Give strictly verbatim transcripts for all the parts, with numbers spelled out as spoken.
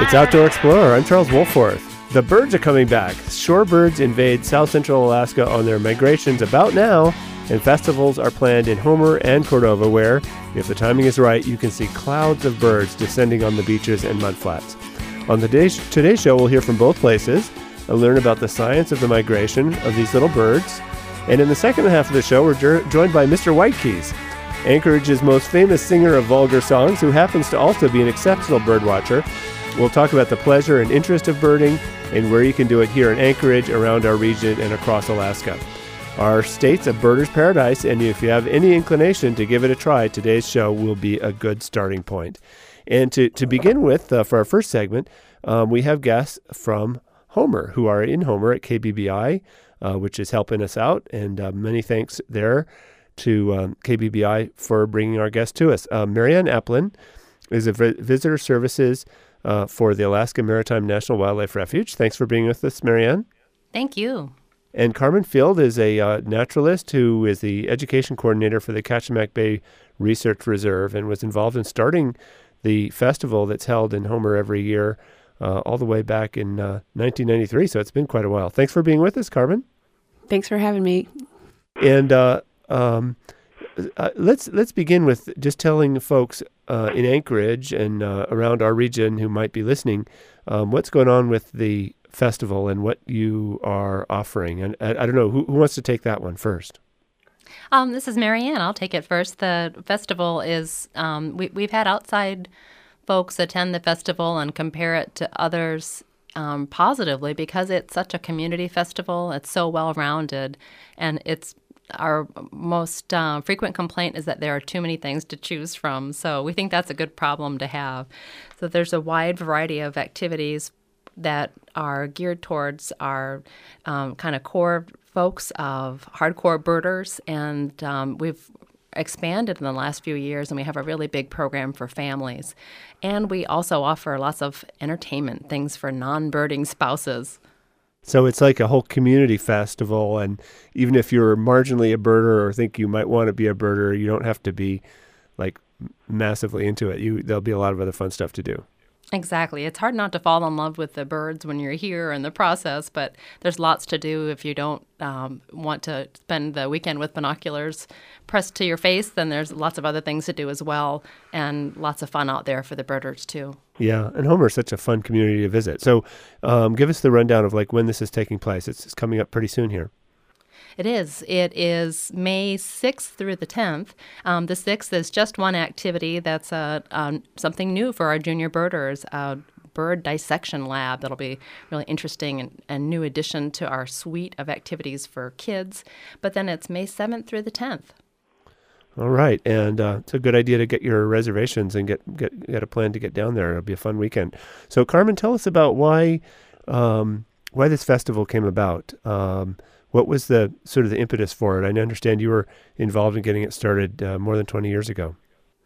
It's Outdoor Explorer. I'm Charles Wolforth. The birds are coming back. Shorebirds invade South Central Alaska on their migrations about now, and festivals are planned in Homer and Cordova where, if the timing is right, you can see clouds of birds descending on the beaches and mudflats. On the day, today's show, we'll hear from both places and learn about the science of the migration of these little birds. And in the second half of the show, we're jo- joined by Mister Whitekeys, Anchorage's most famous singer of vulgar songs, who happens to also be an exceptional birdwatcher. We'll talk about the pleasure and interest of birding and where you can do it here in Anchorage, around our region, and across Alaska. Our state's a birder's paradise, and if you have any inclination to give it a try, today's show will be a good starting point. And to, to begin with, uh, for our first segment, um, we have guests from Homer, who are in Homer at K B B I, uh, which is helping us out, and uh, many thanks there to um, K B B I for bringing our guest to us. Uh, Marianne Applin is a v- visitor services uh, for the Alaska Maritime National Wildlife Refuge. Thanks for being with us, Marianne. Thank you. And Carmen Field is a uh, naturalist who is the education coordinator for the Kachemak Bay Research Reserve and was involved in starting the festival that's held in Homer every year uh, all the way back in uh, nineteen ninety-three. So it's been quite a while. Thanks for being with us, Carmen. Thanks for having me. And uh, um, uh, let's let's begin with just telling folks uh, in Anchorage and uh, around our region who might be listening um, what's going on with the festival and what you are offering. And I, I don't know, who, who wants to take that one first? Um, this is Marianne. I'll take it first. The festival is, um, we, we've had outside folks attend the festival and compare it to others um, positively because it's such a community festival. It's so well-rounded, and it's our most uh, frequent complaint is that there are too many things to choose from. So we think that's a good problem to have. So there's a wide variety of activities that are geared towards our um, kind of core folks of hardcore birders, and um, we've expanded in the last few years, and we have a really big program for families. And we also offer lots of entertainment, things for non-birding spouses. So it's like a whole community festival, and even if you're marginally a birder or think you might want to be a birder, you don't have to be like massively into it. You there'll be a lot of other fun stuff to do. Exactly. It's hard not to fall in love with the birds when you're here in the process, but there's lots to do. If you don't um, want to spend the weekend with binoculars pressed to your face, then there's lots of other things to do as well, and lots of fun out there for the birders too. Yeah, and Homer is such a fun community to visit. So um, give us the rundown of like when this is taking place. It's, it's coming up pretty soon here. It is. It is May sixth through the tenth. Um, the sixth is just one activity that's uh, um, something new for our junior birders, a bird dissection lab that'll be really interesting and a new addition to our suite of activities for kids. But then it's May seventh through the tenth. All right, and uh, it's a good idea to get your reservations and get, get, get a plan to get down there. It'll be a fun weekend. So Carmen, tell us about why um, why this festival came about. Um What was the sort of the impetus for it? I understand you were involved in getting it started uh, more than twenty years ago.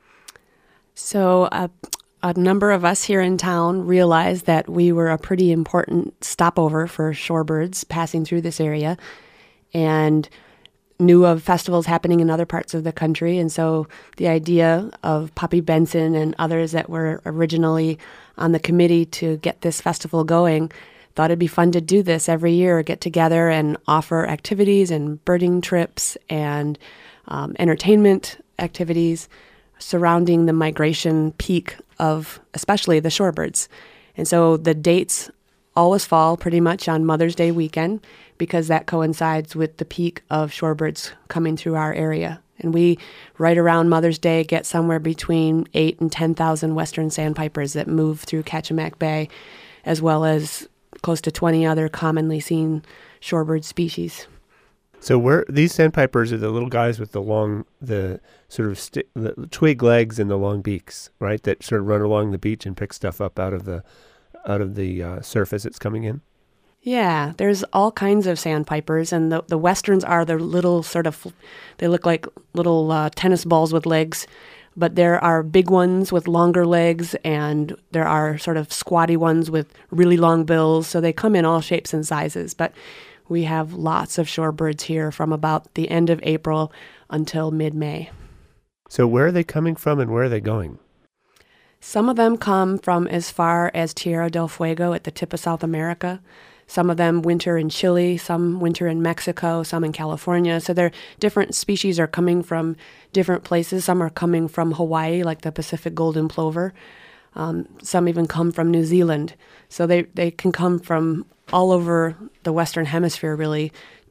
So uh, a number of us here in town realized that we were a pretty important stopover for shorebirds passing through this area, and knew of festivals happening in other parts of the country. And so the idea of Poppy Benson and others that were originally on the committee to get this festival going thought it'd be fun to do this every year, get together and offer activities and birding trips and um, entertainment activities surrounding the migration peak of especially the shorebirds. And so the dates always fall pretty much on Mother's Day weekend because that coincides with the peak of shorebirds coming through our area. And we, right around Mother's Day, get somewhere between eight and ten thousand western sandpipers that move through Kachemak Bay, as well as close to twenty other commonly seen shorebird species. So where these sandpipers are the little guys with the long, the sort of sti- the twig legs and the long beaks, right? That sort of run along the beach and pick stuff up out of the out of the uh, surface it's coming in. Yeah, there's all kinds of sandpipers, and the the westerns are the little sort of, they look like little uh, tennis balls with legs. But there are big ones with longer legs, and there are sort of squatty ones with really long bills. So they come in all shapes and sizes. But we have lots of shorebirds here from about the end of April until mid-May. So where are they coming from and where are they going? Some of them come from as far as Tierra del Fuego at the tip of South America. Some of them winter in Chile, some winter in Mexico, some in California. So they're different species are coming from different places. Some are coming from Hawaii, like the Pacific golden plover. Um, some even come from New Zealand. So they, they can come from all over the Western Hemisphere, really,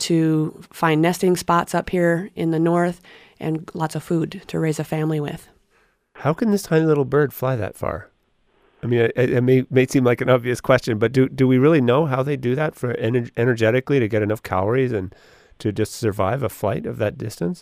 to find nesting spots up here in the north and lots of food to raise a family with. How can this tiny little bird fly that far? I mean, it, it may may seem like an obvious question, but do do we really know how they do that for ener- energetically to get enough calories and to just survive a flight of that distance?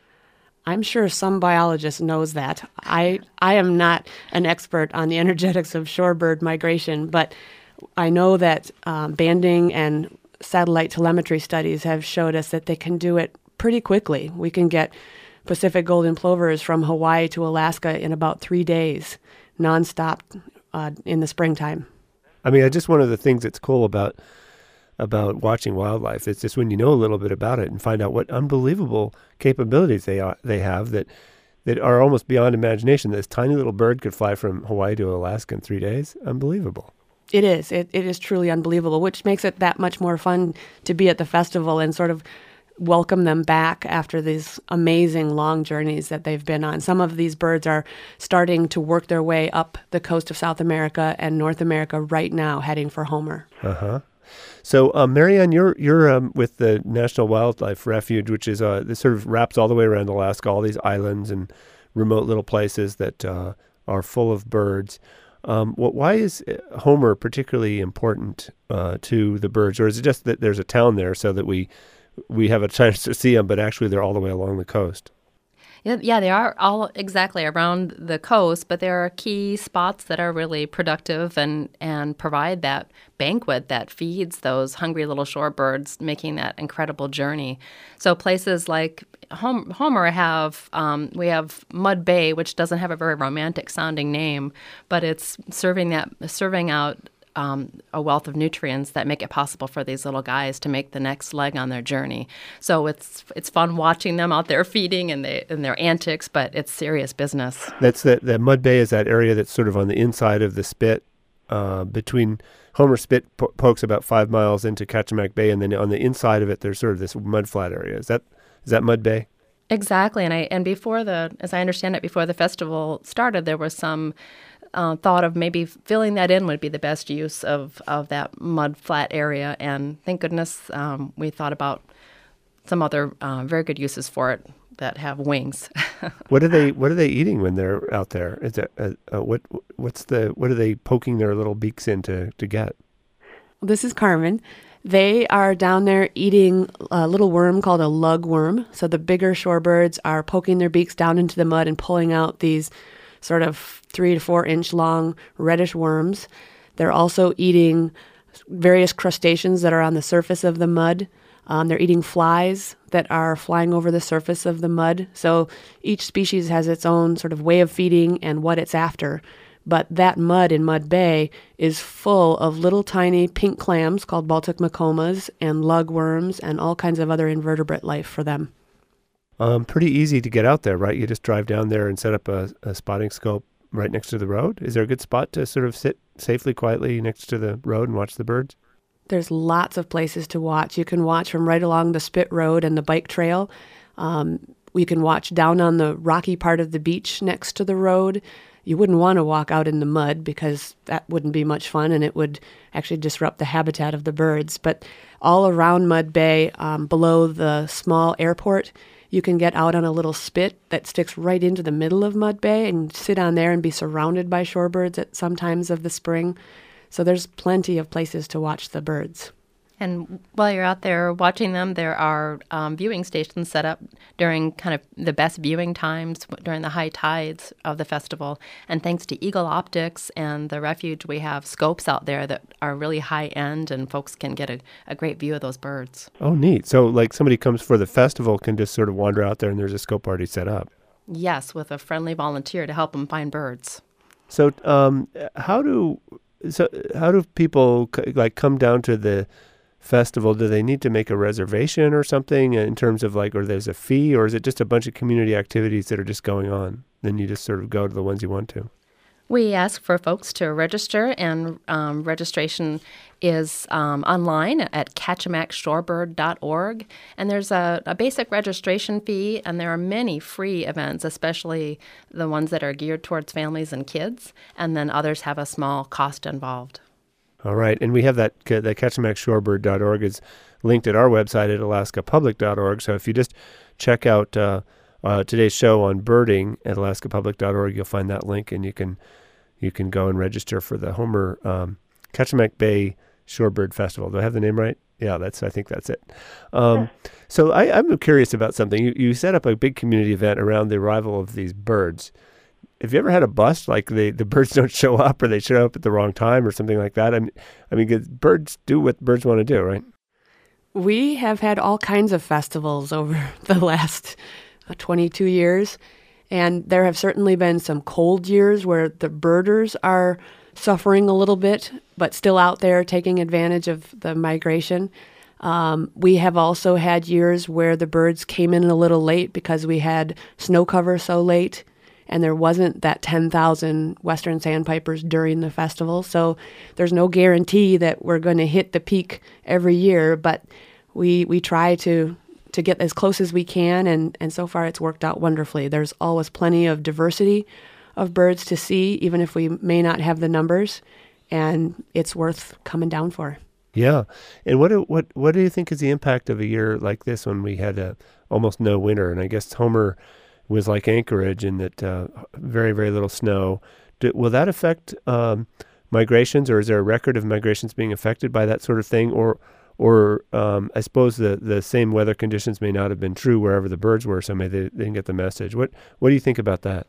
I'm sure some biologist knows that. I I am not an expert on the energetics of shorebird migration, but I know that um, banding and satellite telemetry studies have showed us that they can do it pretty quickly. We can get Pacific golden plovers from Hawaii to Alaska in about three days, nonstop uh, in the springtime. I mean, I just one of the things that's cool about about watching wildlife. It's just when you know a little bit about it and find out what unbelievable capabilities they are, they have that that are almost beyond imagination. This tiny little bird could fly from Hawaii to Alaska in three days. Unbelievable. It is. It, it is truly unbelievable, which makes it that much more fun to be at the festival and sort of welcome them back after these amazing long journeys that they've been on. Some of these birds are starting to work their way up the coast of South America and North America right now, heading for Homer. Uh-huh. So, um, Marianne, you're you're um, with the National Wildlife Refuge, which is uh, this sort of wraps all the way around Alaska, all these islands and remote little places that uh, are full of birds. Um, what, why is Homer particularly important uh, to the birds, or is it just that there's a town there so that we we have a chance to see them, but actually they're all the way along the coast? Yeah, yeah, they are all exactly around the coast, but there are key spots that are really productive and, and provide that banquet that feeds those hungry little shorebirds, making that incredible journey. So places like Hom- Homer have, um, we have Mud Bay, which doesn't have a very romantic sounding name, but it's serving that serving out Um, a wealth of nutrients that make it possible for these little guys to make the next leg on their journey. So it's it's fun watching them out there feeding and they and their antics, but it's serious business. That's that that Mud Bay is that area that's sort of on the inside of the spit, uh, between Homer Spit po- pokes about five miles into Kachemak Bay, and then on the inside of it there's sort of this mud flat area. Is that is that Mud Bay? Exactly, and I and before the as I understand it, before the festival started, there was some Uh, thought of maybe filling that in would be the best use of, of that mud flat area. And thank goodness um, we thought about some other uh, very good uses for it that have wings. What are they What are they eating when they're out there? Is that uh, uh, what what's the what are they poking their little beaks in to, to get? This is Carmen. They are down there eating a little worm called a lugworm. So the bigger shorebirds are poking their beaks down into the mud and pulling out these sort of three to four inch long reddish worms. They're also eating various crustaceans that are on the surface of the mud. Um, they're eating flies that are flying over the surface of the mud. So each species has its own sort of way of feeding and what it's after. But that mud in Mud Bay is full of little tiny pink clams called Baltic macomas and lugworms and all kinds of other invertebrate life for them. Um, pretty easy to get out there, right? You just drive down there and set up a, a spotting scope right next to the road. Is there a good spot to sort of sit safely, quietly next to the road and watch the birds? There's lots of places to watch. You can watch from right along the Spit Road and the bike trail. Um, we can watch down on the rocky part of the beach next to the road. You wouldn't want to walk out in the mud because that wouldn't be much fun and it would actually disrupt the habitat of the birds. But all around Mud Bay, um, below the small airport, you can get out on a little spit that sticks right into the middle of Mud Bay and sit on there and be surrounded by shorebirds at some times of the spring. So there's plenty of places to watch the birds. And while you're out there watching them, there are um, viewing stations set up during kind of the best viewing times during the high tides of the festival. And thanks to Eagle Optics and the Refuge, we have scopes out there that are really high end and folks can get a, a great view of those birds. Oh, neat. So like somebody comes for the festival can just sort of wander out there and there's a scope already set up. Yes, with a friendly volunteer to help them find birds. So um, how do so how do people like come down to the festival? Do they need to make a reservation or something in terms of like, or there's a fee, or is it just a bunch of community activities that are just going on? Then you just sort of go to the ones you want to. We ask for folks to register, and um, registration is um, online at kachemak shorebird dot org. And there's a, a basic registration fee, and there are many free events, especially the ones that are geared towards families and kids, and then others have a small cost involved. All right, and we have that, the kachemak shorebird dot org is linked at our website at alaska public dot org. So if you just check out uh, uh, today's show on birding at alaska public dot org, you'll find that link, and you can you can go and register for the Homer um, Kachemak Bay Shorebird Festival. Do I have the name right? Yeah, that's. I think that's it. Um, so I, I'm curious about something. You, you set up a big community event around the arrival of these birds. Have you ever had a bust, like the, the birds don't show up, or they show up at the wrong time, or something like that? I mean, I mean, 'cause birds do what birds want to do, right? We have had all kinds of festivals over the last uh, twenty-two years, and there have certainly been some cold years where the birders are suffering a little bit, but still out there taking advantage of the migration. Um, we have also had years where the birds came in a little late because we had snow cover so late, and there wasn't that ten thousand western sandpipers during the festival. So there's no guarantee that we're going to hit the peak every year, but we we try to to get as close as we can, and, and so far it's worked out wonderfully. There's always plenty of diversity of birds to see, even if we may not have the numbers, and it's worth coming down for. Yeah. And what do, what what do you think is the impact of a year like this when we had a, almost no winter? And I guess Homer was like Anchorage in that uh, very, very little snow. Do, will that affect um, migrations, or is there a record of migrations being affected by that sort of thing? Or Or um, I suppose the, the same weather conditions may not have been true wherever the birds were, so maybe they, they didn't get the message. What What do you think about that?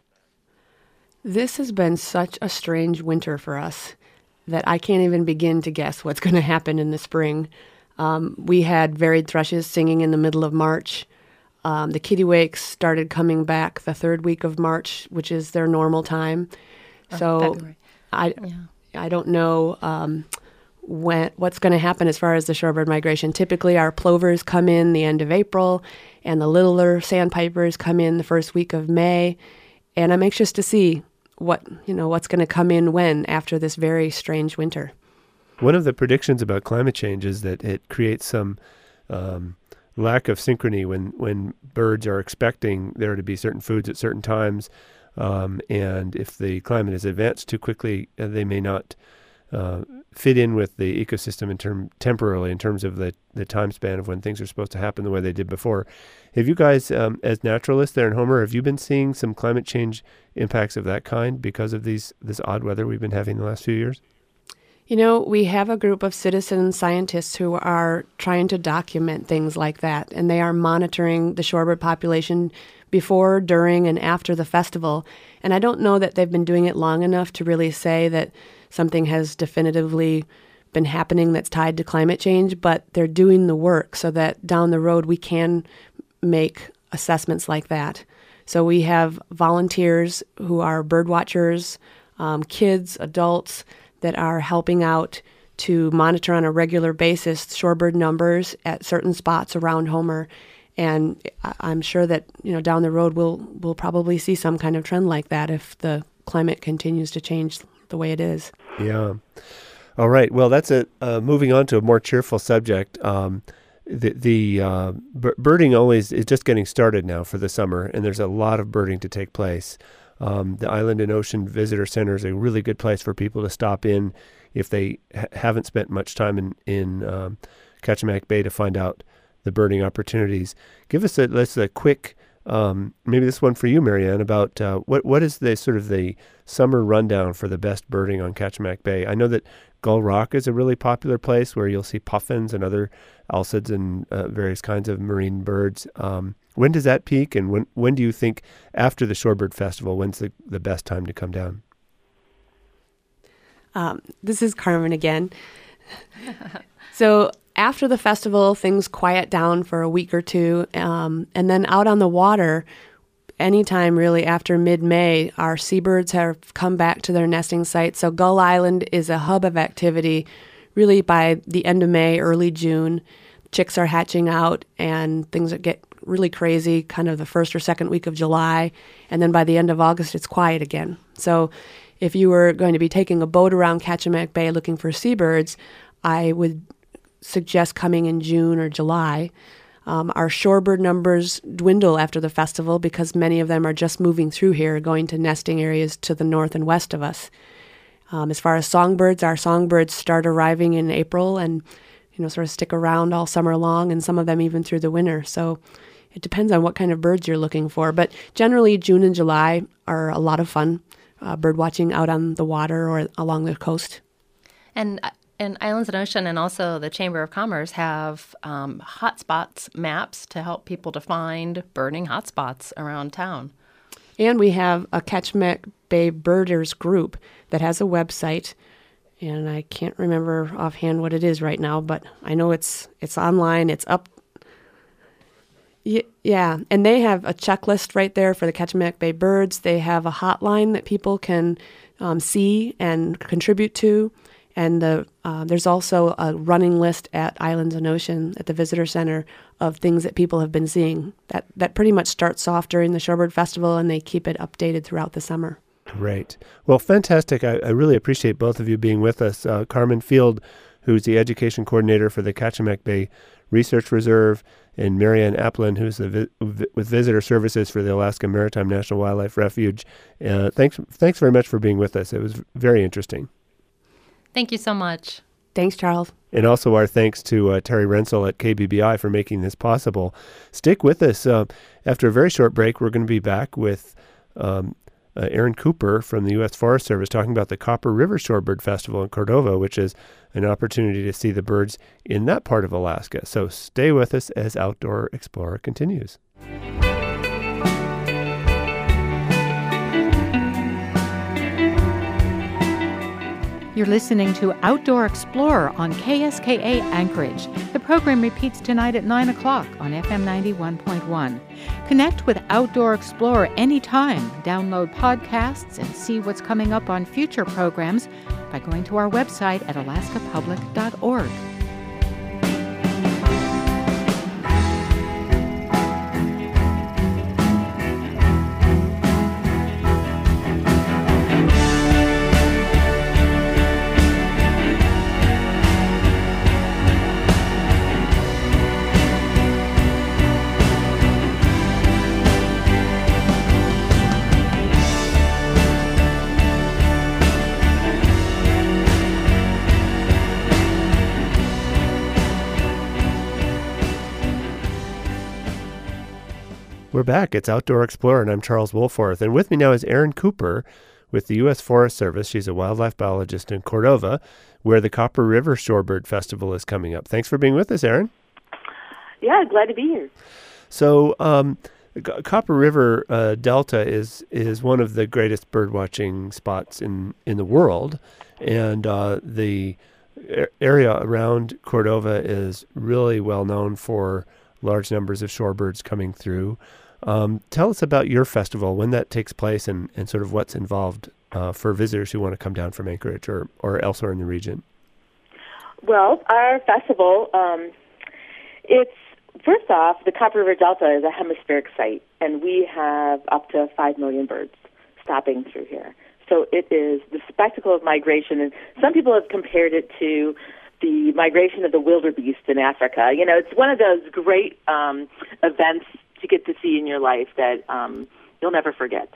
This has been such a strange winter for us that I can't even begin to guess what's going to happen in the spring. Um, we had varied thrushes singing in the middle of March. Um, the kittiwakes started coming back the third week of March, which is their normal time. Or so February. I, Yeah. I don't know um, when what's going to happen as far as the shorebird migration. Typically, our plovers come in the end of April, and the littler sandpipers come in the first week of May. And I'm anxious to see what you know what's going to come in when after this very strange winter. One of the predictions about climate change is that it creates some um, lack of synchrony when, when birds are expecting there to be certain foods at certain times. Um, and if the climate is advanced too quickly, uh, they may not uh, fit in with the ecosystem in term temporarily in terms of the, the time span of when things are supposed to happen the way they did before. Have you guys, um, as naturalists there in Homer, have you been seeing some climate change impacts of that kind because of these this odd weather we've been having the last few years? You know, we have a group of citizen scientists who are trying to document things like that, and they are monitoring the shorebird population before, during, and after the festival. And I don't know that they've been doing it long enough to really say that something has definitively been happening that's tied to climate change, but they're doing the work so that down the road we can make assessments like that. So we have volunteers who are bird watchers, um, kids, adults, that are helping out to monitor on a regular basis shorebird numbers at certain spots around Homer. And I'm sure that, you know, down the road we'll we'll probably see some kind of trend like that if the climate continues to change the way it is. Yeah. All right. Well, that's a uh, moving on to a more cheerful subject. Um, the the uh, b- birding always is just getting started now for the summer, and there's a lot of birding to take place. Um, the Island and Ocean Visitor Center is a really good place for people to stop in if they ha- haven't spent much time in, in um, Kachemak Bay to find out the birding opportunities. Give us a, let's a quick, um, maybe this one for you, Marianne, about uh, what what is the sort of the summer rundown for the best birding on Kachemak Bay? I know that Gull Rock is a really popular place where you'll see puffins and other alcids and uh, various kinds of marine birds. Um, when does that peak, and when when do you think after the Shorebird Festival, when's the, the best time to come down? Um, this is Carmen again. So after the festival, things quiet down for a week or two, um, and then out on the water, anytime really after mid-May, our seabirds have come back to their nesting sites. So Gull Island is a hub of activity really by the end of May, early June. Chicks are hatching out, and things get really crazy kind of the first or second week of July, and then by the end of August, it's quiet again. So if you were going to be taking a boat around Kachemak Bay looking for seabirds, I would suggest coming in June or July. Um, our shorebird numbers dwindle after the festival because many of them are just moving through here, going to nesting areas to the north and west of us. Um, as far as songbirds, our songbirds start arriving in April and, you know, sort of stick around all summer long, and some of them even through the winter. So it depends on what kind of birds you're looking for. But generally, June and July are a lot of fun, uh, bird watching out on the water or along the coast. And and Islands and Ocean and also the Chamber of Commerce have um, hotspots maps to help people to find birding hotspots around town. And we have a Kachemak Bay Birders group that has a website, and I can't remember offhand what it is right now, but I know it's it's online, it's up. Y- yeah, and they have a checklist right there for the Kachemak Bay birds. They have a hotline that people can um, see and contribute to. And the uh, there's also a running list at Islands and Ocean at the Visitor Center of things that people have been seeing. That that pretty much starts off during the Shorebird Festival, and they keep it updated throughout the summer. Great. Well, fantastic. I, I really appreciate both of you being with us. Uh, Carmen Field, who's the education coordinator for the Kachemak Bay Research Reserve, and Marianne Applin, who's the vi- with Visitor Services for the Alaska Maritime National Wildlife Refuge. Uh, thanks, thanks very much for being with us. It was very interesting. Thank you so much. Thanks, Charles. And also our thanks to uh, Terry Rensel at K B B I for making this possible. Stick with us. Uh, after a very short break, we're going to be back with um, uh, Aaron Cooper from the U S Forest Service talking about the Copper River Shorebird Festival in Cordova, which is an opportunity to see the birds in that part of Alaska. So stay with us as Outdoor Explorer continues. You're listening to Outdoor Explorer on K S K A Anchorage. The program repeats tonight at nine o'clock on F M ninety-one point one. Connect with Outdoor Explorer anytime. Download podcasts and see what's coming up on future programs by going to our website at alaska public dot org. We're back. It's Outdoor Explorer, and I'm Charles Wolforth. And with me now is Erin Cooper with the U S Forest Service. She's a wildlife biologist in Cordova, where the Copper River Shorebird Festival is coming up. Thanks for being with us, Erin. Yeah, glad to be here. So, um, the Copper River uh, Delta is is one of the greatest bird watching spots in, in the world, and uh, the area around Cordova is really well known for large numbers of shorebirds coming through. Um, tell us about your festival, when that takes place, and, and sort of what's involved uh, for visitors who want to come down from Anchorage or, or elsewhere in the region. Well, our festival, um, it's, first off, the Copper River Delta is a hemispheric site, and we have up to five million birds stopping through here. So it is the spectacle of migration, and some people have compared it to the migration of the wildebeest in Africa. You know, it's one of those great um, events to get to see in your life that um, you'll never forget.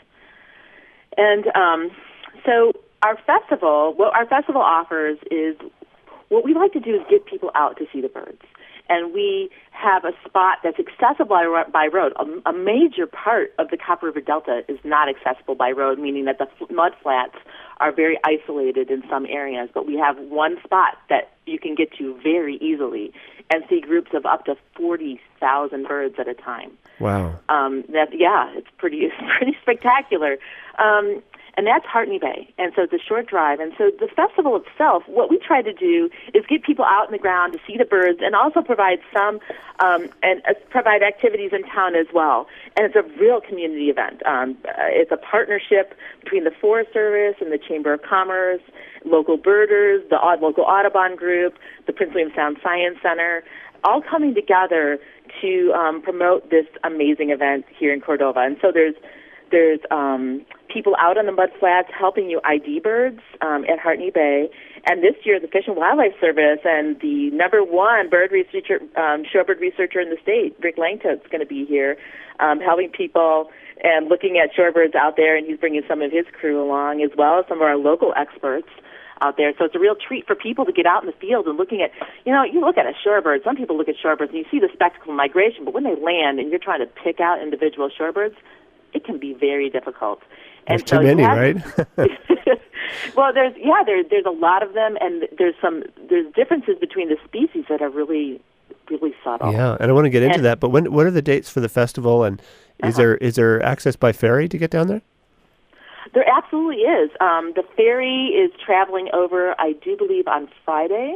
And um, so our festival, what our festival offers is, what we like to do is get people out to see the birds. And we have a spot that's accessible by, by road. A, a major part of the Copper River Delta is not accessible by road, meaning that the f- mud flats are very isolated in some areas. But we have one spot that you can get to very easily and see groups of up to forty thousand birds at a time. Wow. Um, that yeah, it's pretty it's pretty spectacular. Um, And that's Hartney Bay. And so it's a short drive. And so the festival itself, what we try to do is get people out in the ground to see the birds and also provide some, um, and uh, provide activities in town as well. And it's a real community event. Um, uh, it's a partnership between the Forest Service and the Chamber of Commerce, local birders, the Aud- local Audubon Group, the Prince William Sound Science Center, all coming together to um, promote this amazing event here in Cordova. And so there's There's um, people out on the mudflats helping you I D birds um, at Hartney Bay. And this year, the Fish and Wildlife Service and the number one bird researcher, um, shorebird researcher in the state, Rick Langto's going to be here, um, helping people and looking at shorebirds out there. And he's bringing some of his crew along, as well as some of our local experts out there. So it's a real treat for people to get out in the field and looking at, you know, you look at a shorebird. Some people look at shorebirds and you see the spectacle of migration, but when they land and you're trying to pick out individual shorebirds, it can be very difficult. There's and too so many, have, right? Well, there's yeah, there, there's a lot of them, and there's some there's differences between the species that are really, really subtle. Yeah, and I want to get into and, that. But when what are the dates for the festival, and is uh-huh. there is there access by ferry to get down there? There absolutely is. Um, the ferry is traveling over, I do believe, on Friday,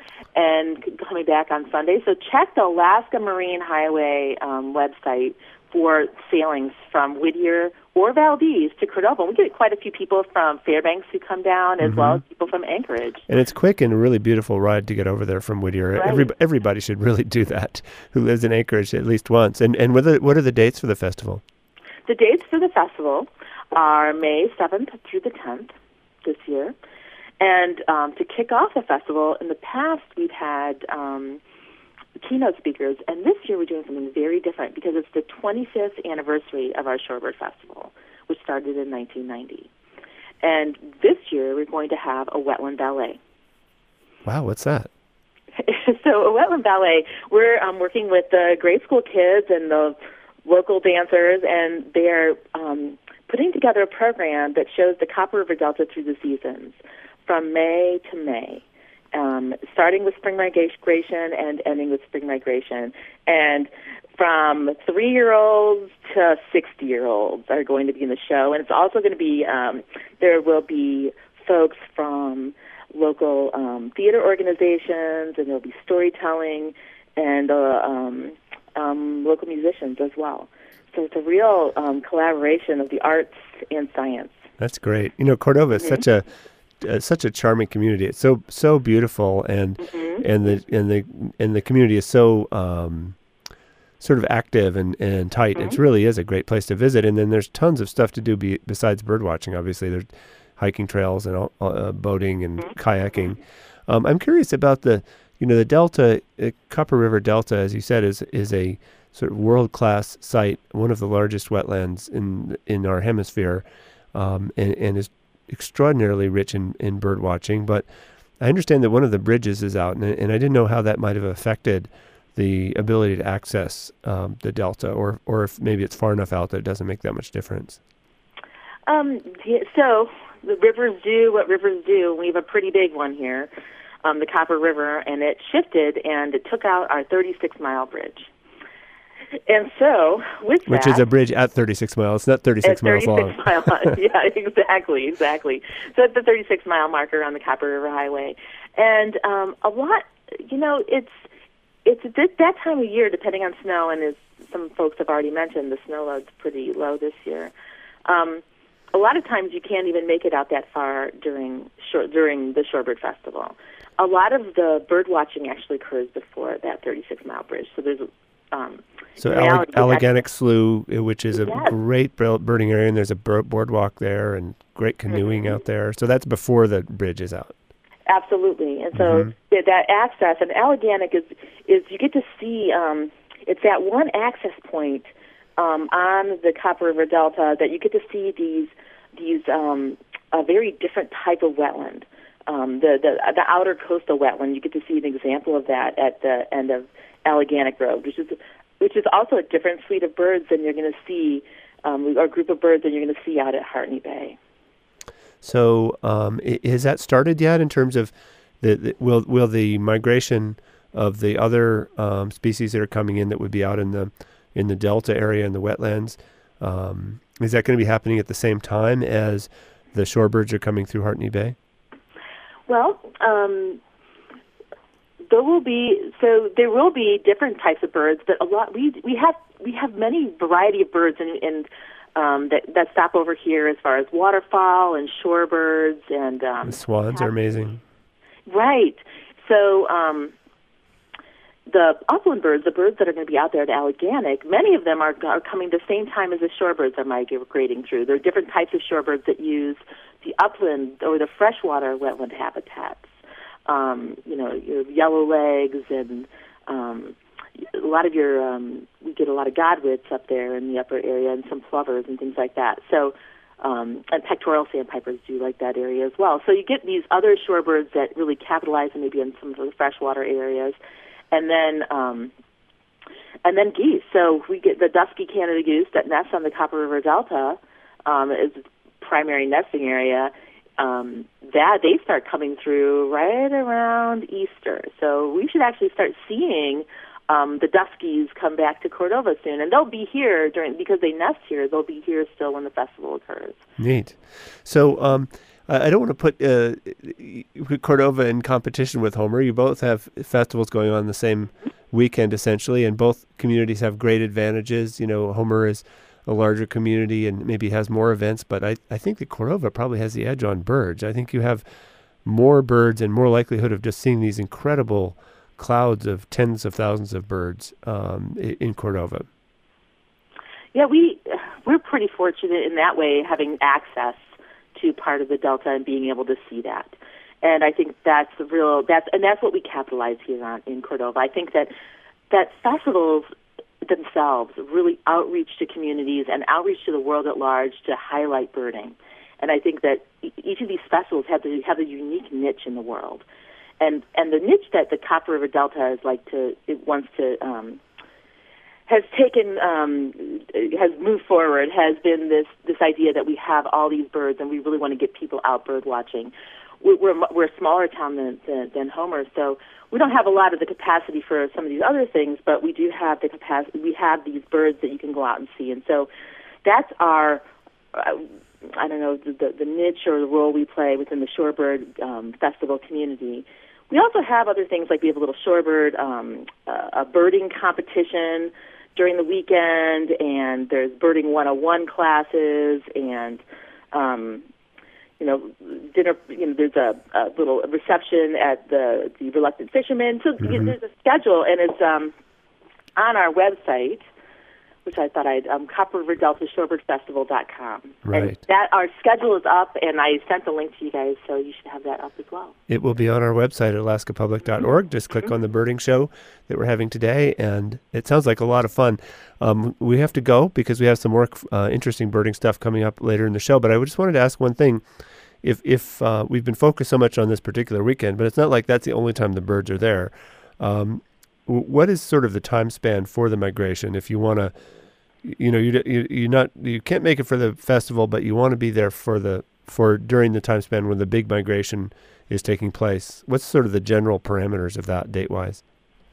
and coming back on Sunday. So check the Alaska Marine Highway um, website for sailings from Whittier or Valdez to Cordova. We get quite a few people from Fairbanks who come down, as mm-hmm. well as people from Anchorage. And it's quick and a really beautiful ride to get over there from Whittier. Right. Every, everybody should really do that who lives in Anchorage at least once. And and what are, what are the dates for the festival? The dates for the festival are May seventh through the tenth this year. And um, to kick off the festival, in the past we've had um, keynote speakers, and this year we're doing something very different because it's the twenty-fifth anniversary of our Shorebird Festival, which started in nineteen ninety. And this year we're going to have a wetland ballet. Wow, what's that? So a wetland ballet, we're um, working with the grade school kids and the local dancers, and they're um, putting together a program that shows the Copper River Delta through the seasons, from May to May. Um, starting with spring migration and ending with spring migration. And from three-year-olds to sixty-year-olds are going to be in the show. And it's also going to be, um, there will be folks from local um, theater organizations, and there will be storytelling, and uh, um, um, local musicians as well. So it's a real um, collaboration of the arts and science. That's great. You know, Cordova is mm-hmm. such a Uh, such a charming community. It's so so beautiful, and mm-hmm. and the and the and the community is so um, sort of active and, and tight. Mm-hmm. It really is a great place to visit. And then there's tons of stuff to do be, besides bird watching. Obviously, there's hiking trails and uh, boating and mm-hmm. kayaking. Um, I'm curious about the you know the Delta, uh, Copper River Delta, as you said, is is a sort of world class site, one of the largest wetlands in in our hemisphere, um, and, and is extraordinarily rich in, in bird watching. But I understand that one of the bridges is out, and, and I didn't know how that might have affected the ability to access um, the Delta, or or if maybe it's far enough out that it doesn't make that much difference. Um, so the rivers do what rivers do. We have a pretty big one here, um, the Copper River, and it shifted and it took out our thirty-six mile bridge. And so, with that... Which is a bridge at thirty-six miles. It's not thirty-six miles long. Mile, yeah, exactly, exactly. So it's the thirty-six mile marker on the Copper River Highway. And um, a lot, you know, it's it's at that time of year, depending on snow, and as some folks have already mentioned, the snow load's pretty low this year. Um, a lot of times you can't even make it out that far during short, during the Shorebird Festival. A lot of the bird watching actually occurs before that thirty-six mile bridge. So there's... Um, So Alleg- Alleganic Slough, which is a yes. great birding area, and there's a boardwalk there and great canoeing mm-hmm. out there. So that's before the bridge is out. Absolutely. And so mm-hmm. yeah, that access, and Alleganic is, is you get to see, um, it's that one access point um, on the Copper River Delta that you get to see these, these um, a very different type of wetland. Um, the, the, the outer coastal wetland, you get to see an example of that at the end of Alleganic Road, which is which is also a different suite of birds than you're going to see, um, or a group of birds than you're going to see out at Hartney Bay. So, um, has that started yet? In terms of the, the will will the migration of the other um, species that are coming in that would be out in the in the Delta area and the wetlands, um, is that going to be happening at the same time as the shorebirds are coming through Hartney Bay? Well. Um, There will be so there will be different types of birds, but a lot we we have we have many variety of birds and and um, that that stop over here as far as waterfowl and shorebirds and um, the swans have, are amazing. Right. So um, the upland birds, the birds that are going to be out there at Alleganic, many of them are, are coming the same time as the shorebirds are migrating through. There are different types of shorebirds that use the upland or the freshwater wetland habitats. Um, you know, your yellowlegs and um, a lot of your, um, we get a lot of godwits up there in the upper area and some plovers and things like that. So, um, and pectoral sandpipers do like that area as well. So you get these other shorebirds that really capitalize maybe in some of the freshwater areas. And then, um, and then geese. So we get the dusky Canada goose that nests on the Copper River Delta um, is primary nesting area. Um, that they start coming through right around Easter. So we should actually start seeing um, the duskies come back to Cordova soon, and they'll be here during because they nest here. They'll be here still when the festival occurs. Neat. So. Um, I don't want to put uh, Cordova in competition with Homer. You both have festivals going on the same weekend, essentially, and both communities have great advantages. You know, Homer is a larger community and maybe has more events, but I, I think that Cordova probably has the edge on birds. I think you have more birds and more likelihood of just seeing these incredible clouds of tens of thousands of birds um, in Cordova. Yeah, we, we're pretty fortunate in that way, having access to part of the Delta and being able to see that. And I think that's the real, that's, and that's what we capitalize here on in Cordova. I think that, that festivals themselves really outreach to communities and outreach to the world at large to highlight birding. And I think that each of these festivals have, to, have a unique niche in the world. And, and the niche that the Copper River Delta is like to, it wants to, um, has taken, um, has moved forward, has been this, this idea that we have all these birds and we really want to get people out bird watching. We're, we're, we're a smaller town than, than, than Homer, so we don't have a lot of the capacity for some of these other things, but we do have the capacity. We have these birds that you can go out and see. And so that's our, uh, I don't know, the, the niche or the role we play within the Shorebird um, Festival community. We also have other things like we have a little Shorebird, um, uh, a birding competition during the weekend, and there's Birding one oh one classes, and, um, you know, dinner, you know, there's a, a little reception at the, the Reluctant Fisherman. So mm-hmm. there's a schedule, and it's um, on our website, which I thought I'd, um, Copper River Delta Shorebird Festival dot com. Right. And that, our schedule is up, and I sent the link to you guys, so you should have that up as well. It will be on our website at alaska public dot org. Just click on the birding show that we're having today, and it sounds like a lot of fun. Um, we have to go because we have some more uh, interesting birding stuff coming up later in the show, but I just wanted to ask one thing. If, if uh, we've been focused so much on this particular weekend, but it's not like that's the only time the birds are there. Um, what is sort of the time span for the migration if you want to, you know, you you you not you can't make it for the festival, but you want to be there for the for during the time span when the big migration is taking place. What's sort of the general parameters of that date wise?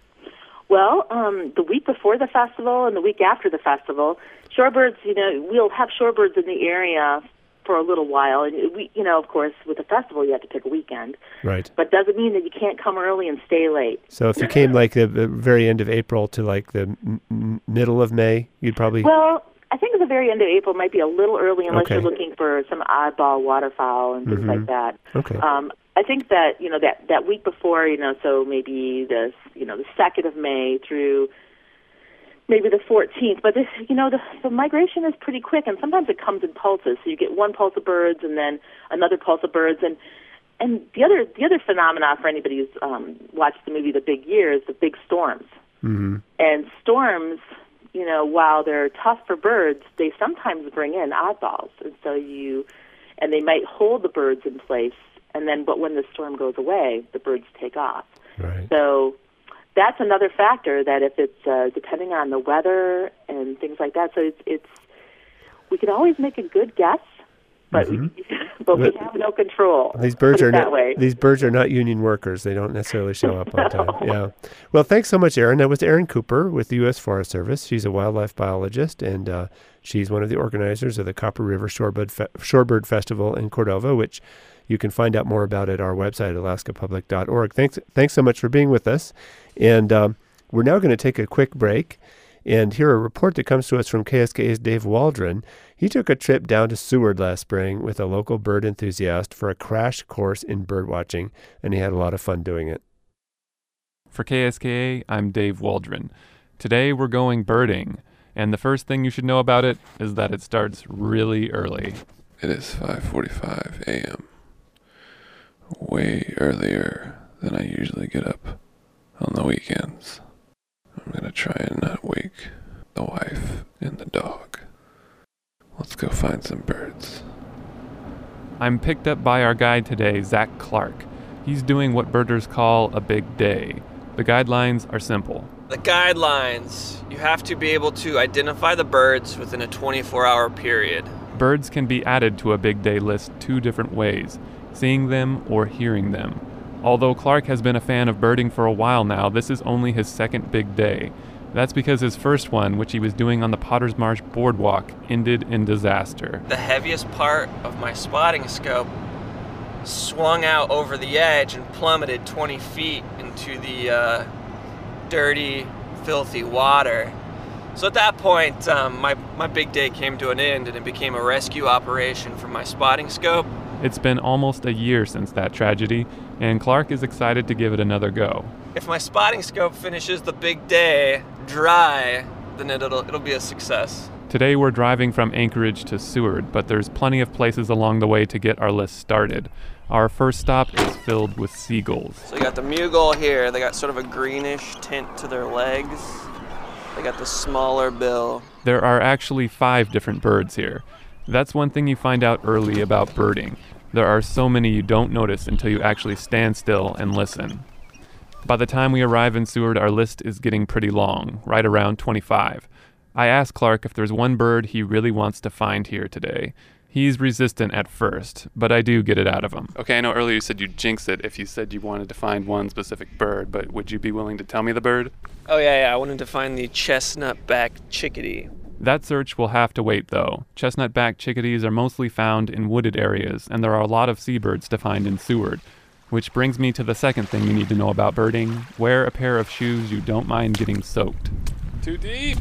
Well, um, the week before the festival and the week after the festival, shorebirds. You know, we'll have shorebirds in the area for a little while, and we, you know, of course, with the festival, you have to pick a weekend. Right. But doesn't mean that you can't come early and stay late. So if you came like the, the very end of April to like the m- m- middle of May, you'd probably. Well, I think at the very end of April might be a little early unless okay. you're looking for some oddball waterfowl and things mm-hmm. like that. Okay. Um, I think that you know that that week before, you know, so maybe the you know the second of May through maybe the fourteenth, but this, you know, the, the migration is pretty quick, and sometimes it comes in pulses. So you get one pulse of birds, and then another pulse of birds, and and the other the other phenomena for anybody who's um, watched the movie The Big Year is the big storms. Mm-hmm. And storms, you know, while they're tough for birds, they sometimes bring in oddballs, and so you, and they might hold the birds in place, and then but when the storm goes away, the birds take off. Right. So that's another factor that if it's uh, depending on the weather and things like that. So it's, it's we can always make a good guess, but mm-hmm. we, but we have no control. These birds are not way. these birds are not union workers. They don't necessarily show up on time. Yeah. Well, thanks so much, Erin. That was Erin Cooper with the U S Forest Service. She's a wildlife biologist, and uh, she's one of the organizers of the Copper River Shorebird Fe- Shorebird Festival in Cordova, which you can find out more about at our website, alaska public dot org. Thanks, thanks so much for being with us. And um, we're now going to take a quick break and hear a report that comes to us from K S K A's Dave Waldron. He took a trip down to Seward last spring with a local bird enthusiast for a crash course in bird watching, and he had a lot of fun doing it. For K S K A, I'm Dave Waldron. Today we're going birding, and the first thing you should know about it is that it starts really early. It is five forty-five a.m. Way earlier than I usually get up on the weekends. I'm gonna try and not wake the wife and the dog. Let's go find some birds. I'm picked up by our guide today, Zach Clark. He's doing what birders call a big day. The guidelines are simple. The guidelines, you have to be able to identify the birds within a twenty-four hour period. Birds can be added to a big day list two different ways, seeing them or hearing them. Although Clark has been a fan of birding for a while now, this is only his second big day. That's because his first one, which he was doing on the Potter's Marsh Boardwalk, ended in disaster. The heaviest part of my spotting scope swung out over the edge and plummeted twenty feet into the uh, dirty, filthy water. So at that point, um, my, my big day came to an end and it became a rescue operation for my spotting scope. It's been almost a year since that tragedy, and Clark is excited to give it another go. If my spotting scope finishes the big day dry, then it'll, it'll be a success. Today we're driving from Anchorage to Seward, but there's plenty of places along the way to get our list started. Our first stop is filled with seagulls. So you got the Mughal here. They got sort of a greenish tint to their legs. They got the smaller bill. There are actually five different birds here. That's one thing you find out early about birding. There are so many you don't notice until you actually stand still and listen. By the time we arrive in Seward, our list is getting pretty long, right around twenty-five. I asked Clark if there's one bird he really wants to find here today. He's resistant at first, but I do get it out of him. Okay, I know earlier you said you'd jinx it if you said you wanted to find one specific bird, but would you be willing to tell me the bird? Oh yeah, yeah, I wanted to find the chestnut-backed chickadee. That search will have to wait, though. Chestnut-backed chickadees are mostly found in wooded areas, and there are a lot of seabirds to find in Seward. Which brings me to the second thing you need to know about birding. Wear a pair of shoes you don't mind getting soaked. Too deep!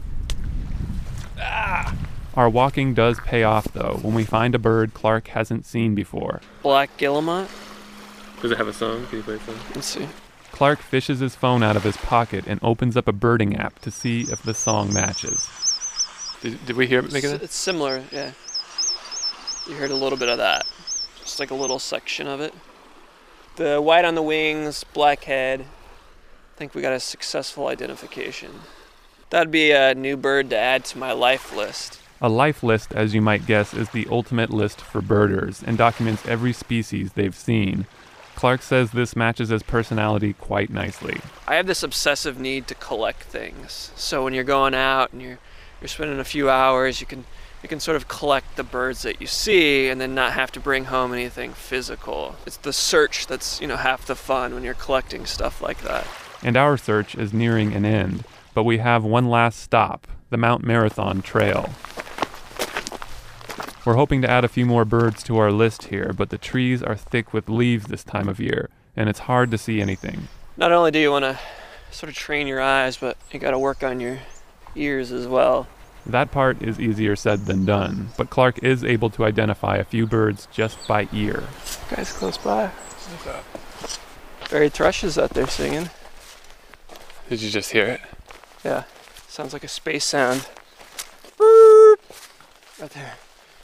Ah! Our walking does pay off, though, when we find a bird Clark hasn't seen before. Black guillemot. Does it have a song? Can you play a song? Let's see. Clark fishes his phone out of his pocket and opens up a birding app to see if the song matches. Did, did we hear it make It's, it? it's similar, yeah. You heard a little bit of that. Just like a little section of it. The white on the wings, black head. I think we got a successful identification. That'd be a new bird to add to my life list. A life list, as you might guess, is the ultimate list for birders and documents every species they've seen. Clark says this matches his personality quite nicely. I have this obsessive need to collect things. So when you're going out and you're you're spending a few hours, you can you can sort of collect the birds that you see and then not have to bring home anything physical. It's the search that's, you know, half the fun when you're collecting stuff like that. And our search is nearing an end, but we have one last stop, the Mount Marathon Trail. We're hoping to add a few more birds to our list here, but the trees are thick with leaves this time of year, and it's hard to see anything. Not only do you want to sort of train your eyes, but you got to work on your ears as well. That part is easier said than done, but Clark is able to identify a few birds just by ear. Guys close by. What's up? Fairy thrushes out there singing. Did you just hear it? Yeah, sounds like a space sound. Right there.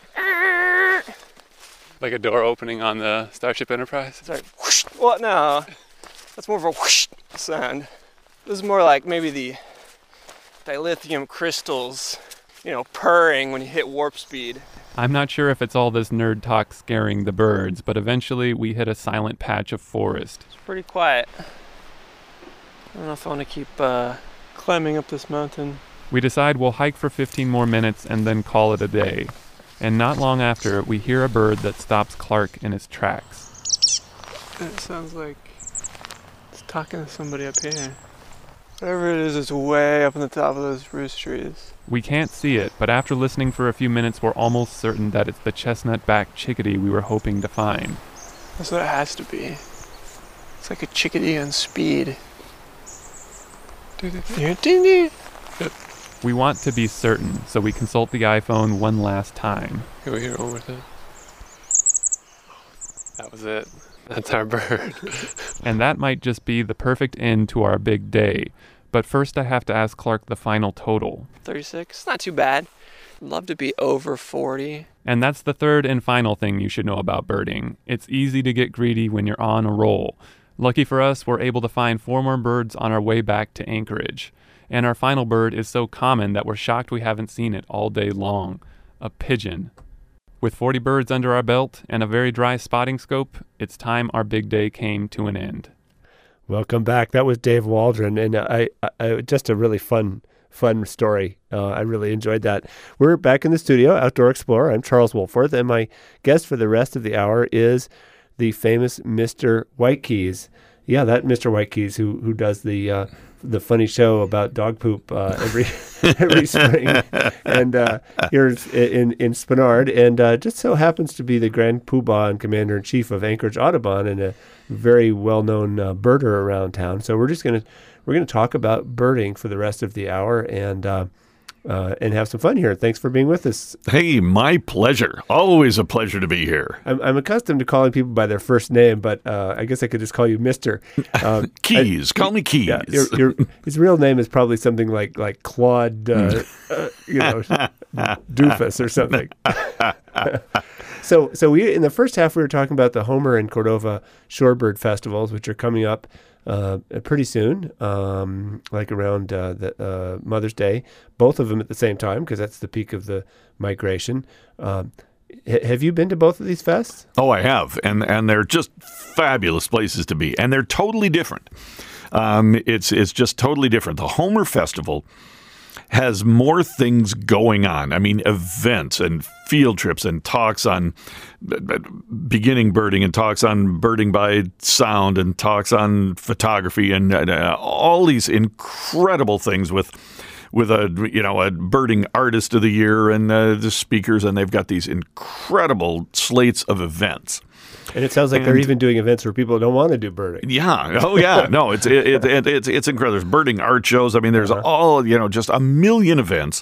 Like a door opening on the Starship Enterprise? Sorry. Whoosh. Well, no. That's more of a whoosh sound. This is more like maybe the dilithium crystals, you know, purring when you hit warp speed. I'm not sure if it's all this nerd talk scaring the birds, but eventually we hit a silent patch of forest. It's pretty quiet. I don't know if I want to keep uh, climbing up this mountain. We decide we'll hike for fifteen more minutes and then call it a day. And not long after, we hear a bird that stops Clark in his tracks. It sounds like it's talking to somebody up here. Whatever it is, it's way up on the top of those spruce trees. We can't see it, but after listening for a few minutes, we're almost certain that it's the chestnut-backed chickadee we were hoping to find. That's what it has to be. It's like a chickadee on speed. We want to be certain, so we consult the iPhone one last time. Can we hear it one more time? That was it. That's our bird. And that might just be the perfect end to our big day. But first I have to ask Clark the final total. thirty-six, not too bad. I'd love to be over forty. And that's the third and final thing you should know about birding. It's easy to get greedy when you're on a roll. Lucky for us, we're able to find four more birds on our way back to Anchorage. And our final bird is so common that we're shocked we haven't seen it all day long. A pigeon. With forty birds under our belt and a very dry spotting scope, it's time our big day came to an end. Welcome back. That was Dave Waldron, and I, I, I just a really fun, fun story. Uh, I really enjoyed that. We're back in the studio, Outdoor Explorer. I'm Charles Wolforth, and my guest for the rest of the hour is the famous Mister Whitekeys. Yeah, that Mister Whitekeys who who does the uh, the funny show about dog poop uh, every every spring, and uh, here in in Spenard, and uh, just so happens to be the Grand Poobah and Commander in Chief of Anchorage Audubon, and a very well known uh, birder around town. So we're just gonna we're gonna talk about birding for the rest of the hour, and uh, uh, and have some fun here. Thanks for being with us. Hey, my pleasure. Always a pleasure to be here. I'm, I'm accustomed to calling people by their first name, but uh, I guess I could just call you Mister Um, Keys. I, call me Keys. Yeah, your, your, his real name is probably something like like Claude, uh, uh, you know, Doofus or something. so, so we in the first half we were talking about the Homer and Cordova Shorebird festivals, which are coming up uh, pretty soon, um, like around uh, the uh, Mother's Day. Both of them at the same time because that's the peak of the migration. Um, h- have you been to both of these fests? Oh, I have, and and they're just fabulous places to be, and they're totally different. Um, it's it's just totally different. The Homer Festival has more things going on. I mean, events and field trips and talks on beginning birding and talks on birding by sound and talks on photography and uh, all these incredible things with with a you know a birding artist of the year and uh, the speakers, and they've got these incredible slates of events. And it sounds like and, they're even doing events where people don't want to do birding. Yeah. Oh, yeah. No, it's it, it, it, it's it's incredible. There's birding art shows. I mean, there's uh-huh. all, you know, just a million events.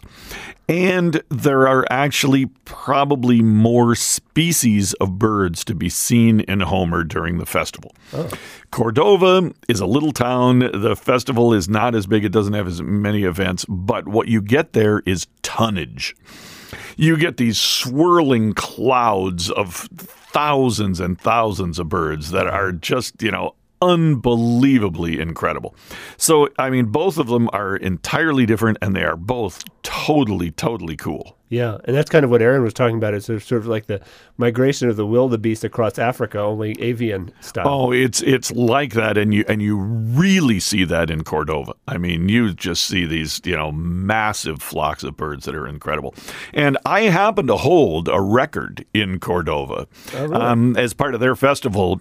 And there are actually probably more species of birds to be seen in Homer during the festival. Oh. Cordova is a little town. The festival is not as big. It doesn't have as many events. But what you get there is tonnage. You get these swirling clouds of thousands and thousands of birds that are just, you know, unbelievably incredible. So, I mean, both of them are entirely different, and they are both totally, totally cool. Yeah, and that's kind of what Aaron was talking about. It's sort of like the migration of the wildebeest across Africa, only avian style. Oh, it's it's like that, and you and you really see that in Cordova. I mean, you just see these, you know, massive flocks of birds that are incredible. And I happen to hold a record in Cordova. Oh, really? um, as part of their festival.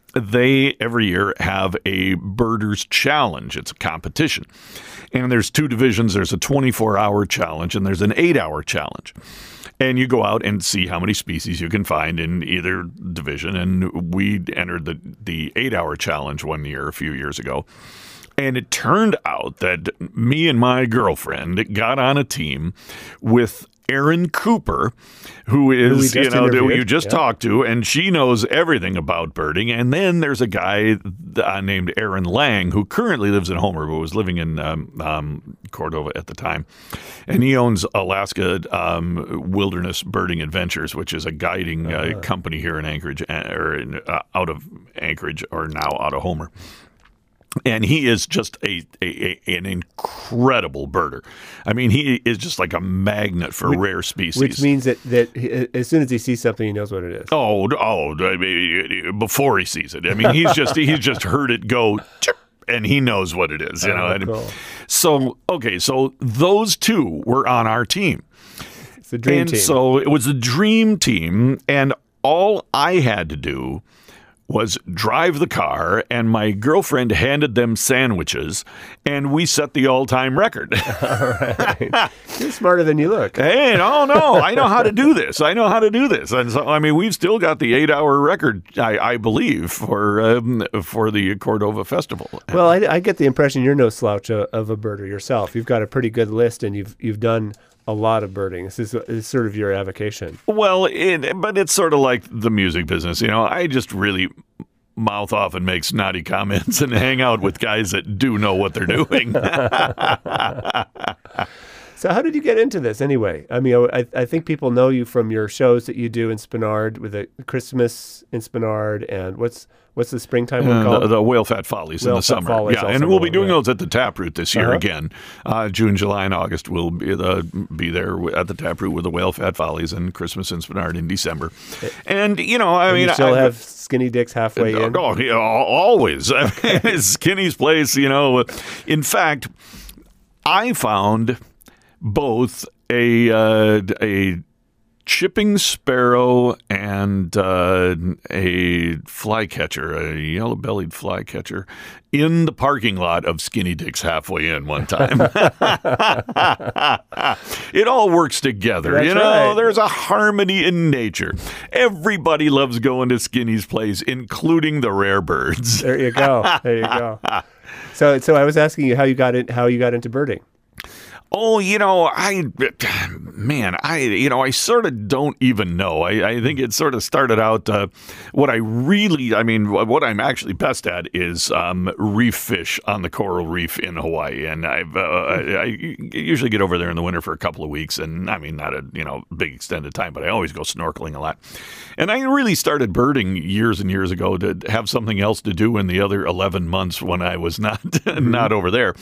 They, every year, have a Birders Challenge. It's a competition. And there's two divisions. There's a twenty-four hour challenge and there's an eight hour challenge. And you go out and see how many species you can find in either division. And we entered the, the eight hour challenge one year, a few years ago. And it turned out that me and my girlfriend got on a team with Erin Cooper, who is, you know, who you just yeah. talked to, and she knows everything about birding. And then there's a guy uh, named Aaron Lang, who currently lives in Homer, but was living in um, um, Cordova at the time. And he owns Alaska um, Wilderness Birding Adventures, which is a guiding uh, uh-huh. company here in Anchorage, or in, uh, out of Anchorage, or now out of Homer. And he is just a, a, a an incredible birder. I mean, he is just like a magnet for which, rare species. Which means that, that he, as soon as he sees something, he knows what it is. Oh, oh! I mean, before he sees it, I mean, he's just he's just heard it go, and he knows what it is. You oh, know. And cool. So okay, so those two were on our team. It's a dream and team. So it was a dream team, and all I had to do was drive the car, and my girlfriend handed them sandwiches, and we set the all-time record. All right. You're smarter than you look. Hey, no, no, I know how to do this. I know how to do this. And so, I mean, we've still got the eight-hour record, I, I believe, for um, for the Cordova Festival. Well, I, I get the impression you're no slouch of, of a birder yourself. You've got a pretty good list, and you've you've done a lot of birding. This is, this is sort of your avocation. Well, it, but it's sort of like the music business. You know, I just really mouth off and make snotty comments and hang out with guys that do know what they're doing. So how did you get into this anyway? I mean, I, I think people know you from your shows that you do in Spenard with the Christmas in Spenard and what's what's the springtime one Uh, called? the, the Whale Fat Follies Whale in the Fat summer. Follies Yeah, also and we'll be one, doing yeah. those at the Taproot this year Uh-huh. again. Uh, June, July, and August we'll be, the, be there at the Taproot with the Whale Fat Follies and Christmas in Spenard in December. And, you know, I And mean... you still I, have Skinny Dicks halfway Oh, in? oh, yeah, always. I mean, Skinny's place, you know. In fact, I found both a uh, a chipping sparrow and uh, a flycatcher, a yellow-bellied flycatcher, in the parking lot of Skinny Dick's halfway in one time. It all works together. That's you know, right. there's a harmony in nature. Everybody loves going to Skinny's place, including the rare birds. There you go. There you go. So, so I was asking you how you got it, how you got into birding. Oh, you know, I, man, I, you know, I sort of don't even know. I, I think it sort of started out, uh, what I really, I mean, what I'm actually best at is um, reef fish on the coral reef in Hawaii. And I've, uh, I, I usually get over there in the winter for a couple of weeks. And I mean, not a, you know, big extended time, but I always go snorkeling a lot. And I really started birding years and years ago to have something else to do in the other eleven months when I was not, mm-hmm. not over there.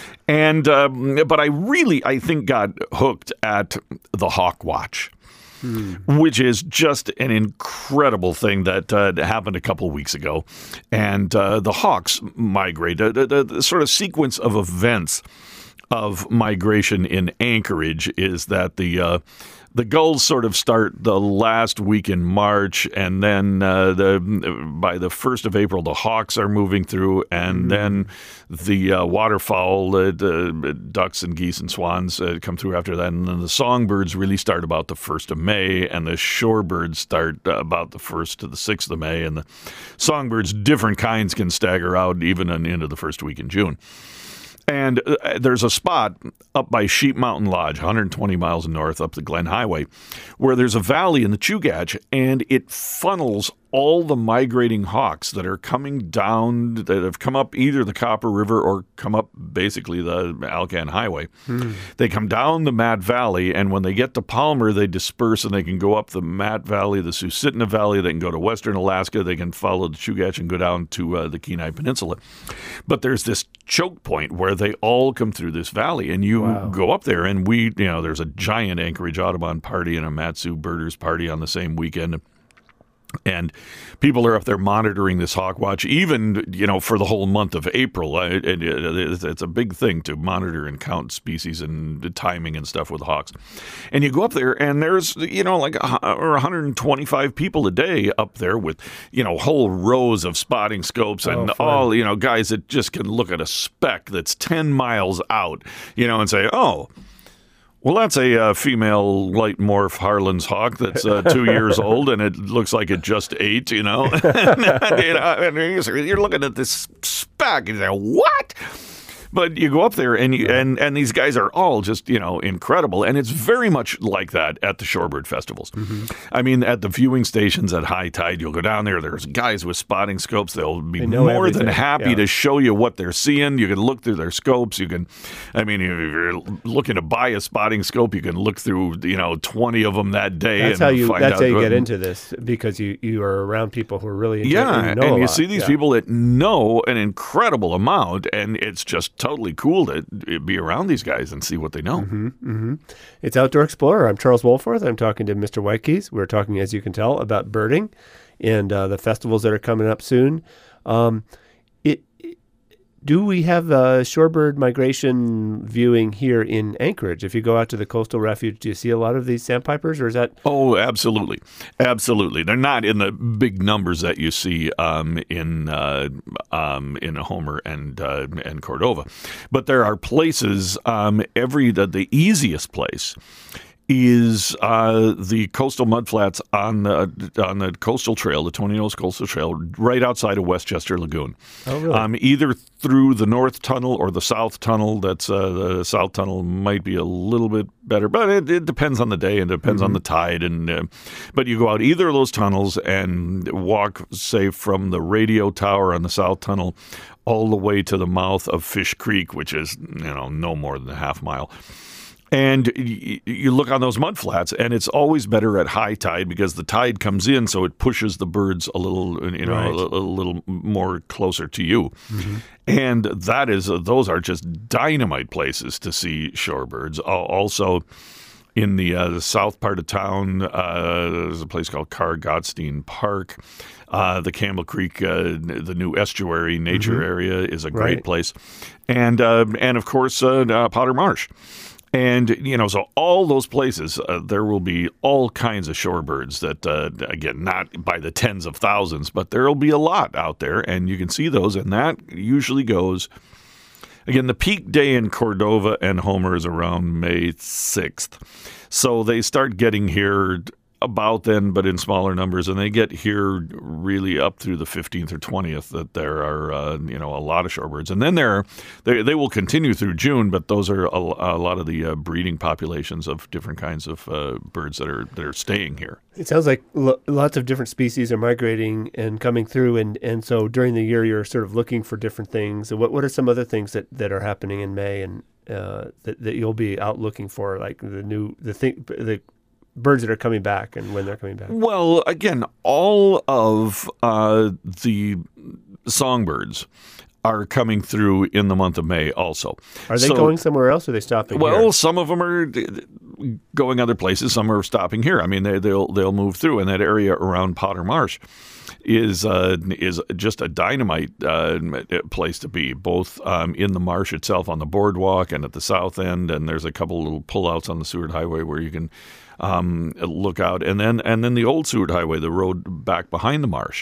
And um, but I really, I think, got hooked at the hawk watch, hmm. which is just an incredible thing that uh, happened a couple of weeks ago. And uh, the hawks migrate, uh, the, the, the sort of sequence of events of migration in Anchorage is that the uh, the gulls sort of start the last week in March, and then uh, the by the first of April, the hawks are moving through, and mm-hmm. then the uh, waterfowl, uh, the ducks and geese and swans uh, come through after that, and then the songbirds really start about the first of May, and the shorebirds start uh, about the first to the sixth of May, and the songbirds, different kinds, can stagger out even into the first week in June. And uh, there's a spot up by Sheep Mountain Lodge, one hundred twenty miles north up the Glen Highway, where there's a valley in the Chugach, and it funnels all the migrating hawks that are coming down, that have come up either the Copper River or come up basically the Alcan Highway. Hmm. They come down the Matt Valley, and when they get to Palmer, they disperse, and they can go up the Matt Valley, the Susitna Valley, they can go to western Alaska, they can follow the Chugach and go down to uh, the Kenai Peninsula. But there's this choke point where they all come through this valley, and you wow. go up there, and we, you know, there's a giant Anchorage Audubon party and a Matsu Birders party on the same weekend. And people are up there monitoring this hawk watch, even, you know, for the whole month of April. And it's a big thing to monitor and count species and timing and stuff with hawks. And you go up there, and there's, you know, like one hundred twenty-five people a day up there with, you know, whole rows of spotting scopes and oh, all, you know, guys that just can look at a speck that's ten miles out, you know, and say, oh, well, that's a uh, female light morph Harlan's hawk that's uh, two years old, and it looks like it just ate, you know. and, you know, and you're looking at this speck, and you say, what? But you go up there, and you, and and these guys are all just, you know, incredible. And it's very much like that at the Shorebird festivals. Mm-hmm. I mean, at the viewing stations at high tide, you'll go down there. There's guys with spotting scopes. They'll be more everything. than happy yeah. to show you what they're seeing. You can look through their scopes. You can, I mean, if you're looking to buy a spotting scope, you can look through, you know, twenty of them that day. That's and how you. Find That's out how you what, get into this, because you, you are around people who are really into yeah, it and, know and a you lot. see these yeah. people that know an incredible amount, and it's just totally cool to be around these guys and see what they know. Mm-hmm, mm-hmm. It's Outdoor Explorer. I'm Charles Wolforth. I'm talking to Mister Whitekeys. We're talking, as you can tell, about birding and uh, the festivals that are coming up soon. Um, it, it, do we have uh, shorebird migration viewing here in Anchorage? If you go out to the Coastal Refuge, do you see a lot of these sandpipers, or is that? Oh, absolutely, absolutely. They're not in the big numbers that you see um, in uh, um, in Homer and uh, and Cordova, but there are places. Um, every the, the easiest place is uh, the coastal mudflats on the on the coastal trail, the Tony Nose Coastal Trail, right outside of Westchester Lagoon. Oh, really? Um, either through the North Tunnel or the South Tunnel. That's uh, the South Tunnel might be a little bit better, but it, it depends on the day and depends mm-hmm. on the tide. And uh, but you go out either of those tunnels and walk, say, from the radio tower on the South Tunnel all the way to the mouth of Fish Creek, which is you know no more than a half mile. And you look on those mud flats, and it's always better at high tide because the tide comes in, so it pushes the birds a little, you know, right. a, a little more closer to you. Mm-hmm. And that is, those are just dynamite places to see shorebirds. Also, in the, uh, the south part of town, uh, there's a place called Carr Gottstein Park. Uh, the Campbell Creek, uh, the new estuary nature mm-hmm. area, is a great right. place, and uh, and of course uh, uh, Potter Marsh. And, you know, so all those places, uh, there will be all kinds of shorebirds that, uh, again, not by the tens of thousands, but there will be a lot out there, and you can see those, and that usually goes, again, the peak day in Cordova and Homer is around May sixth. So they start getting here about then, but in smaller numbers, and they get here really up through the fifteenth or twentieth that there are, uh, you know, a lot of shorebirds. And then there are, they, they will continue through June, but those are a, a lot of the uh, breeding populations of different kinds of uh, birds that are that are staying here. It sounds like lo- lots of different species are migrating and coming through, and, and so during the year you're sort of looking for different things. What what are some other things that, that are happening in May and uh, that, that you'll be out looking for, like the new the thing the birds that are coming back and when they're coming back? Well, again, all of uh, the songbirds are coming through in the month of May also. Are they so, going somewhere else or are they stopping well, here? Well, some of them are going other places. Some are stopping here. I mean, they, they'll they'll move through. And that area around Potter Marsh is uh, is just a dynamite uh, place to be, both um, in the marsh itself on the boardwalk and at the south end. And there's a couple little pullouts on the Seward Highway where you can um, look out. And then and then the old Seward Highway, the road back behind the marsh,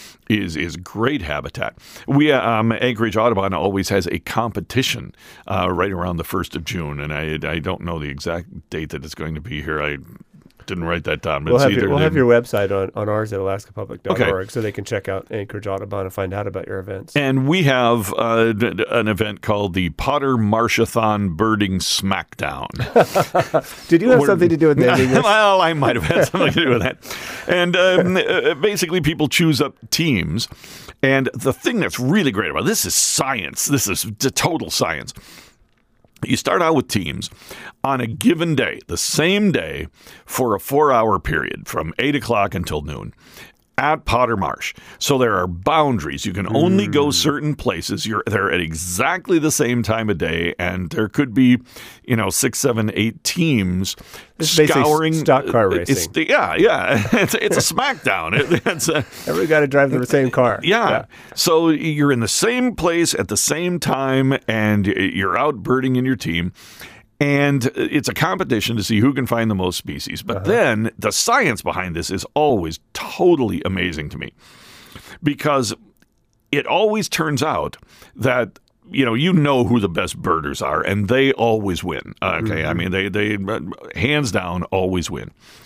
is is great habitat. We um, Anchorage Audubon always has a competition uh, right around the first of June, and I I don't know the exact date that it's going to be here. I didn't write that down. But we'll it's have, either your, we'll the, have your website on, on ours at alaska public dot org okay. so they can check out Anchorage Audubon and find out about your events. And we have uh, an event called the Potter Marshathon Birding Smackdown. Did you have We're, something to do with naming this? Well, I might have had something to do with that. And um, basically people choose up teams. And the thing that's really great about this is science. This is the total science. You start out with teams on a given day, the same day, for a four-hour period from eight o'clock until noon at Potter Marsh. So there are boundaries. You can only mm. go certain places. You're there at exactly the same time of day, and there could be, you know, six, seven, eight teams it's scouring stock car racing. It's, yeah, yeah. It's, it's a smackdown. It, it's a, Everybody got to drive the same car. Yeah. yeah. So you're in the same place at the same time, and you're out birding in your team. And it's a competition to see who can find the most species. But uh-huh. then the science behind this is always totally amazing to me, because it always turns out that, you know, you know who the best birders are, and they always win. Okay, mm-hmm. I mean, they, they hands down always win.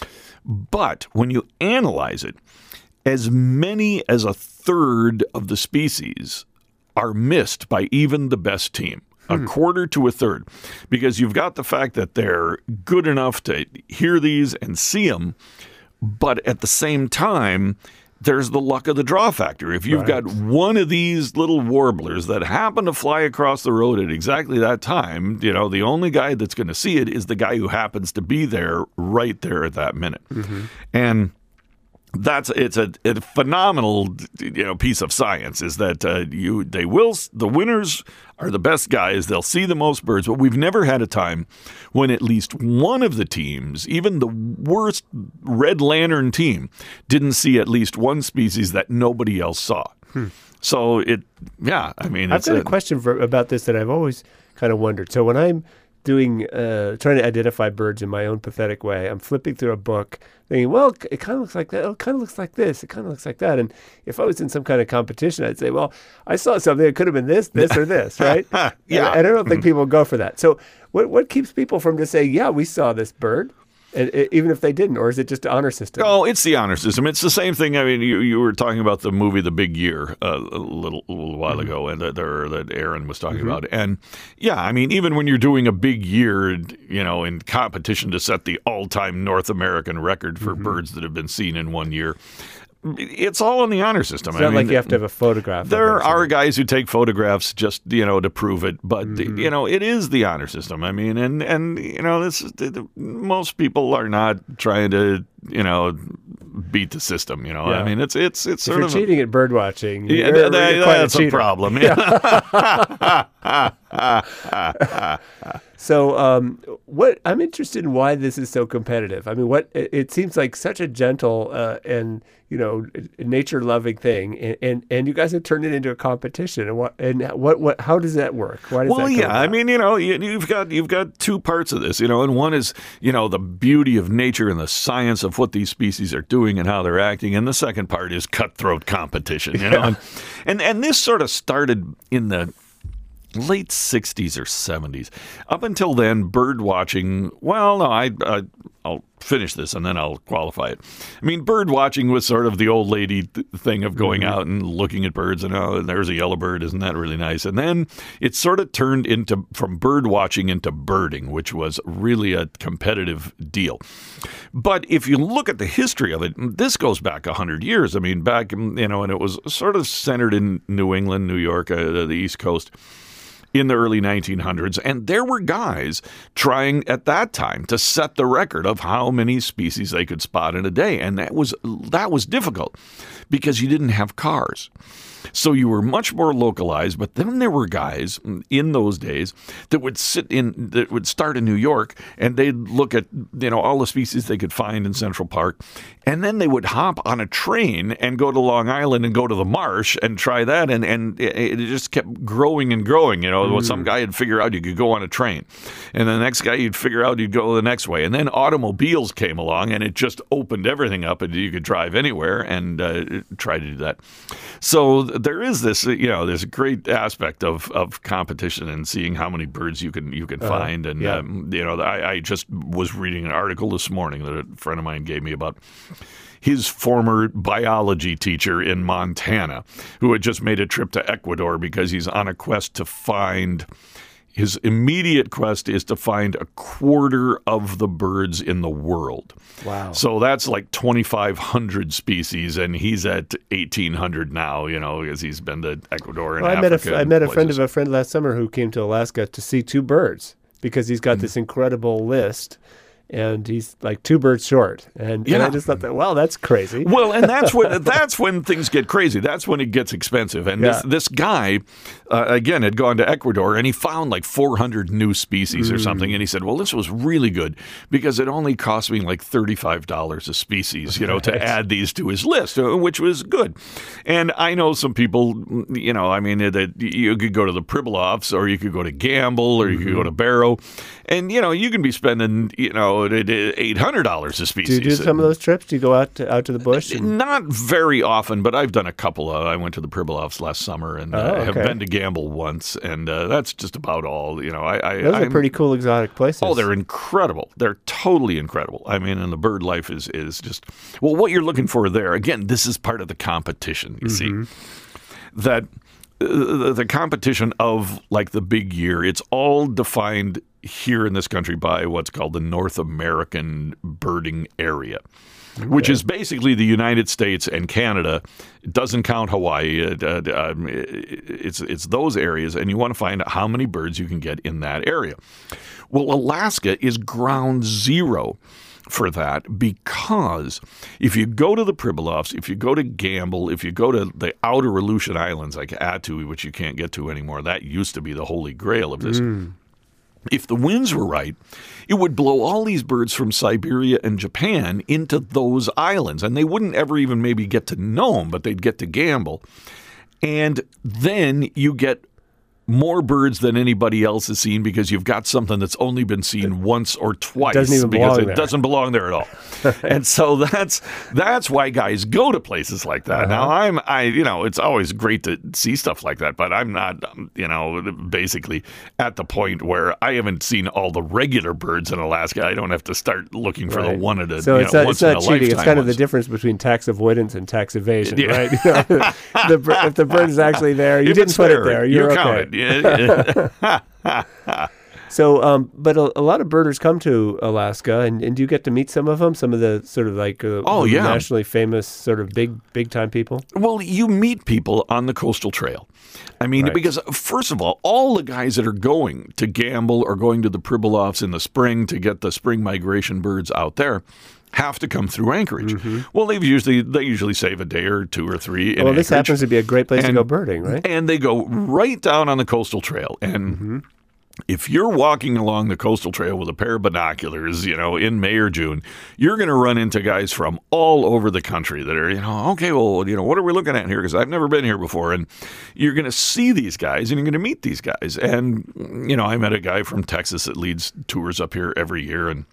But when you analyze it, as many as a third of the species are missed by even the best team. A quarter to a third, because you've got the fact that they're good enough to hear these and see them, but at the same time, there's the luck of the draw factor. If you've right. got one of these little warblers that happen to fly across the road at exactly that time, you know, the only guy that's going to see it is the guy who happens to be there right there at that minute. Mm-hmm. And That's it's a, a phenomenal, you know, piece of science. Is that uh, you they will the winners are the best guys. They'll see the most birds, but we've never had a time when at least one of the teams, even the worst Red Lantern team, didn't see at least one species that nobody else saw. Hmm. So it, yeah, I mean, I've it's got a, a question for, about this that I've always kind of wondered. So when I'm doing uh, trying to identify birds in my own pathetic way, I'm flipping through a book thinking, well, it kind of looks like that. Oh, it kind of looks like this. It kind of looks like that. And if I was in some kind of competition, I'd say, well, I saw something that could have been this, this, or this, right? yeah. And, and I don't think people go for that. So what what keeps people from just saying, yeah, we saw this bird, And it, even if they didn't, or is it just an honor system? Oh, it's the honor system. It's the same thing. I mean, you, you were talking about the movie The Big Year uh, a little, a little while mm-hmm. ago, and that, there, that Aaron was talking mm-hmm. about. And yeah, I mean, even when you're doing a big year, you know, in competition to set the all-time North American record for mm-hmm. birds that have been seen in one year, it's all in the honor system. It's not I mean, like you have to have a photograph. There are guys who take photographs just, you know, to prove it, but mm-hmm. you know, it is the honor system. I mean, and and you know, this most people are not trying to, you know, beat the system. You know, yeah. I mean, it's it's it's if sort you're of cheating a, at bird watching. Yeah, you're, that, you're that's a, a problem. Yeah. So, um, what I'm interested in why this is so competitive. I mean, what it, it seems like such a gentle uh, and you know nature loving thing, and, and and you guys have turned it into a competition. And what and what what how does that work? Why does well, that yeah, about? I mean, you know, you, you've got you've got two parts of this, you know, and one is you know the beauty of nature and the science of what these species are doing and how they're acting, and the second part is cutthroat competition. You know, yeah. and, and and this sort of started in the late sixties or seventies. Up until then, bird watching, well, no, I, I, I'll finish this and then I'll qualify it. I mean, bird watching was sort of the old lady th- thing of going mm-hmm. out and looking at birds and, oh, there's a yellow bird, isn't that really nice? And then it sort of turned into from bird watching into birding, which was really a competitive deal. But if you look at the history of it, this goes back one hundred years. I mean, back, you know, and it was sort of centered in New England, New York, uh, the East Coast, in the early nineteen hundreds, and there were guys trying at that time to set the record of how many species they could spot in a day, and that was that was difficult because you didn't have cars. So you were much more localized, but then there were guys in those days that would sit in, that would start in New York, and they'd look at, you know, all the species they could find in Central Park, and then they would hop on a train and go to Long Island and go to the marsh and try that, and, and it, it just kept growing and growing, you know. Mm. Some guy would figure out you could go on a train, and the next guy you'd figure out you'd go the next way, and then automobiles came along, and it just opened everything up, and you could drive anywhere and uh, try to do that. So there is this, you know, there's a great aspect of, of competition and seeing how many birds you can you can uh, find. And, yeah. um, you know, I, I just was reading an article this morning that a friend of mine gave me about his former biology teacher in Montana who had just made a trip to Ecuador because he's on a quest to find... His immediate quest is to find a quarter of the birds in the world. Wow. So that's like twenty-five hundred species, and he's at eighteen hundred now, you know, because he's been to Ecuador and well, I Africa. Met a, I met a friend of a friend last summer who came to Alaska to see two birds because he's got mm-hmm. this incredible list. And he's like two birds short. And, yeah. and I just thought that, well, that's crazy. Well, and that's when that's when things get crazy. That's when it gets expensive. And yeah. this, this guy, uh, again, had gone to Ecuador, and he found like four hundred new species mm. or something. And he said, well, this was really good because it only cost me like thirty-five dollars a species, you know, right. to add these to his list, which was good. And I know some people, you know, I mean, that you could go to the Pribilofs, or you could go to Gamble, or you mm-hmm. could go to Barrow. And, you know, you can be spending, you know, eight hundred dollars a species. Do you do some of those trips? Do you go out to, out to the bush? And... Not very often, but I've done a couple. Of, I went to the Pribilofs last summer, and oh, uh, okay. have been to Gamble once, and uh, that's just about all. You know, I, I those I'm, are pretty cool exotic places. Oh, they're incredible. They're totally incredible. I mean, and the bird life is is just well, what you're looking for there. Again, this is part of the competition. You mm-hmm. see that. Uh, the competition of like the big year, it's all defined here in this country by what's called the North American birding area, okay. which is basically the United States and Canada. It doesn't count Hawaii. It, uh, um, it's it's those areas, and you want to find out how many birds you can get in that area. Well, Alaska is ground zero for that, because if you go to the Pribilofs, if you go to Gamble, if you go to the outer Aleutian Islands like Attu, which you can't get to anymore, that used to be the holy grail of this. Mm. If the winds were right, it would blow all these birds from Siberia and Japan into those islands, and they wouldn't ever even maybe get to Nome, but they'd get to Gamble. And then you get more birds than anybody else has seen because you've got something that's only been seen once or twice. Doesn't even because belong it there. doesn't belong there at all. And so that's that's why guys go to places like that. Uh-huh. Now I'm I you know it's always great to see stuff like that, but I'm not um, you know basically at the point where I haven't seen all the regular birds in Alaska. I don't have to start looking for Right. the one at a So you it's know, not, once it's not in a cheating. It's lifetime kind of the ones. difference between tax avoidance and tax evasion, Yeah. right? You know, the, bir- if the bird is actually there, you If didn't it's put there, it there. you You're count okay. it. Yeah. So, um, but a, a lot of birders come to Alaska, and, and do you get to meet some of them? Some of the sort of like uh, Oh, the yeah. nationally famous sort of big big time people. Well, you meet people on the coastal trail. I mean, Right. because first of all, all the guys that are going to gamble or going to the Pribilofs in the spring to get the spring migration birds out there have to come through Anchorage. Mm-hmm. Well, they usually they usually save a day or two or three. In Well, this Anchorage. happens to be a great place to And- go birding, right? And they go right down on the coastal trail. And Mm-hmm. if you're walking along the coastal trail with a pair of binoculars, you know, in May or June, you're going to run into guys from all over the country that are, you know, okay, well, you know, what are we looking at here? Because I've never been here before. And you're going to see these guys and you're going to meet these guys. And, you know, I met a guy from Texas that leads tours up here every year. And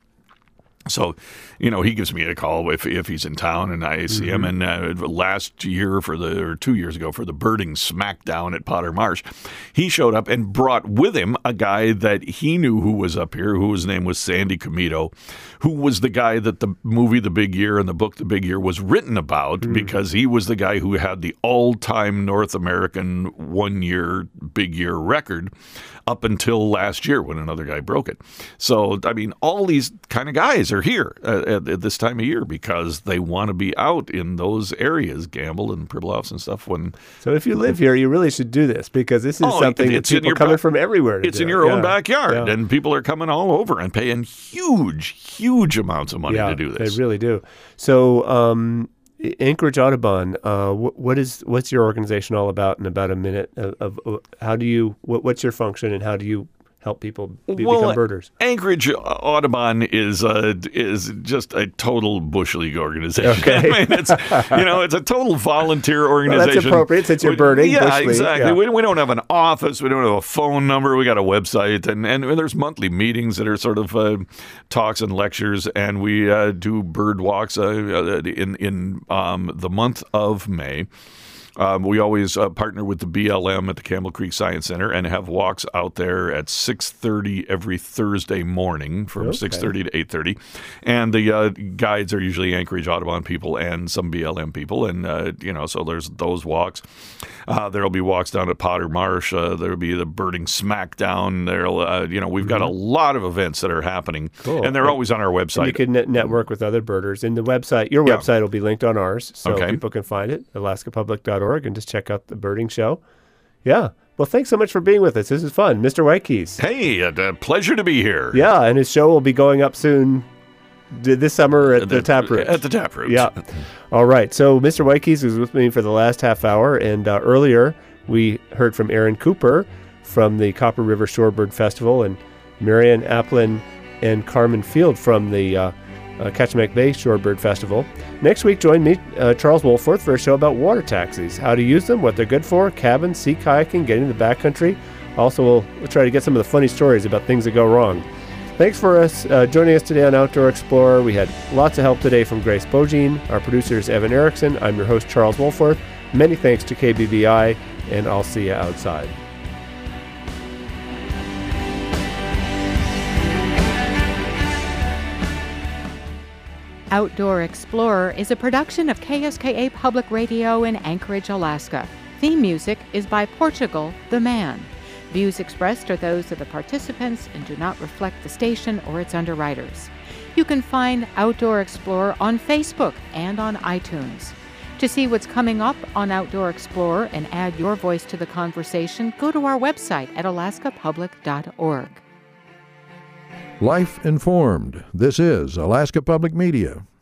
so, you know, he gives me a call if if he's in town and I see him. And uh, last year for the, or two years ago for the birding smackdown at Potter Marsh, he showed up and brought with him a guy that he knew who was up here, whose name was Sandy Comito, who was the guy that the movie The Big Year and the book The Big Year was written about because he was the guy who had the all-time North American one-year Big Year record up until last year when another guy broke it. So, I mean, all these kind of guys are here at, at, at this time of year because they want to be out in those areas, Gamble and Pribilofs and stuff. When So if you live here, you really should do this because this is Oh, something that it's in people your coming back- from everywhere to it's do. in your own Yeah. backyard, Yeah. and people are coming all over and paying huge, huge amounts of money yeah, to do this. They really do. So, um, Anchorage Audubon, uh, wh- what is what's your organization all about? In about a minute, of, of, of how do you what, what's your function and how do you help people be, Well, become birders? Anchorage Audubon is uh, is just a total bush league organization. Okay. I mean, it's you know it's a total volunteer organization. that's appropriate since you're We- birding, Yeah, bush league, exactly. yeah. We, we don't have an office. We don't have a phone number. We got a website, and, and there's monthly meetings that are sort of uh, talks and lectures, and we uh, do bird walks uh, in in um, the month of May. Um, we always uh, partner with the B L M at the Campbell Creek Science Center and have walks out there at six thirty every Thursday morning from Okay. six thirty to eight thirty. And the uh, guides are usually Anchorage Audubon people and some B L M people. And, uh, you know, so there's those walks. Uh, there'll be walks down at Potter Marsh. Uh, there'll be the birding smackdown. There'll, uh, you know, we've got a lot of events that are happening. Cool. And they're And- always on our And you website. can net- network with other birders. And the website, your Yeah. website will be linked on ours, so Okay. people can find it, alaska public dot org, and just check out the birding show. Yeah. Well, thanks so much for being with us. This is fun. Mister Whitekeys. Hey, a, a pleasure to be here. Yeah, and his show will be going up soon d- this summer at the, Taproot. At the Taproot. Yeah. All right. So Mister Whitekeys was with me for the last half hour, and uh, earlier we heard from Aaron Cooper from the Copper River Shorebird Festival, and Marianne Applin and Carmen Field from the uh, uh, Kachemak Bay Shorebird Festival. Next week, join me, uh, Charles Wolforth, for a show about water taxis, how to use them, what they're good for, cabins, sea kayaking, getting to the backcountry. Also, we'll, we'll try to get some of the funny stories about things that go wrong. Thanks for us uh, joining us today on Outdoor Explorer. We had lots of help today from Grace Bogine. Our producer is Evan Erickson. I'm your host, Charles Wolforth. Many thanks to K B B I, and I'll see you outside. Outdoor Explorer is a production of K S K A Public Radio in Anchorage, Alaska. Theme music is by Portugal the Man. Views expressed are those of the participants and do not reflect the station or its underwriters. You can find Outdoor Explorer on Facebook and on iTunes. To see what's coming up on Outdoor Explorer and add your voice to the conversation, go to our website at alaska public dot org. Life informed. This is Alaska Public Media.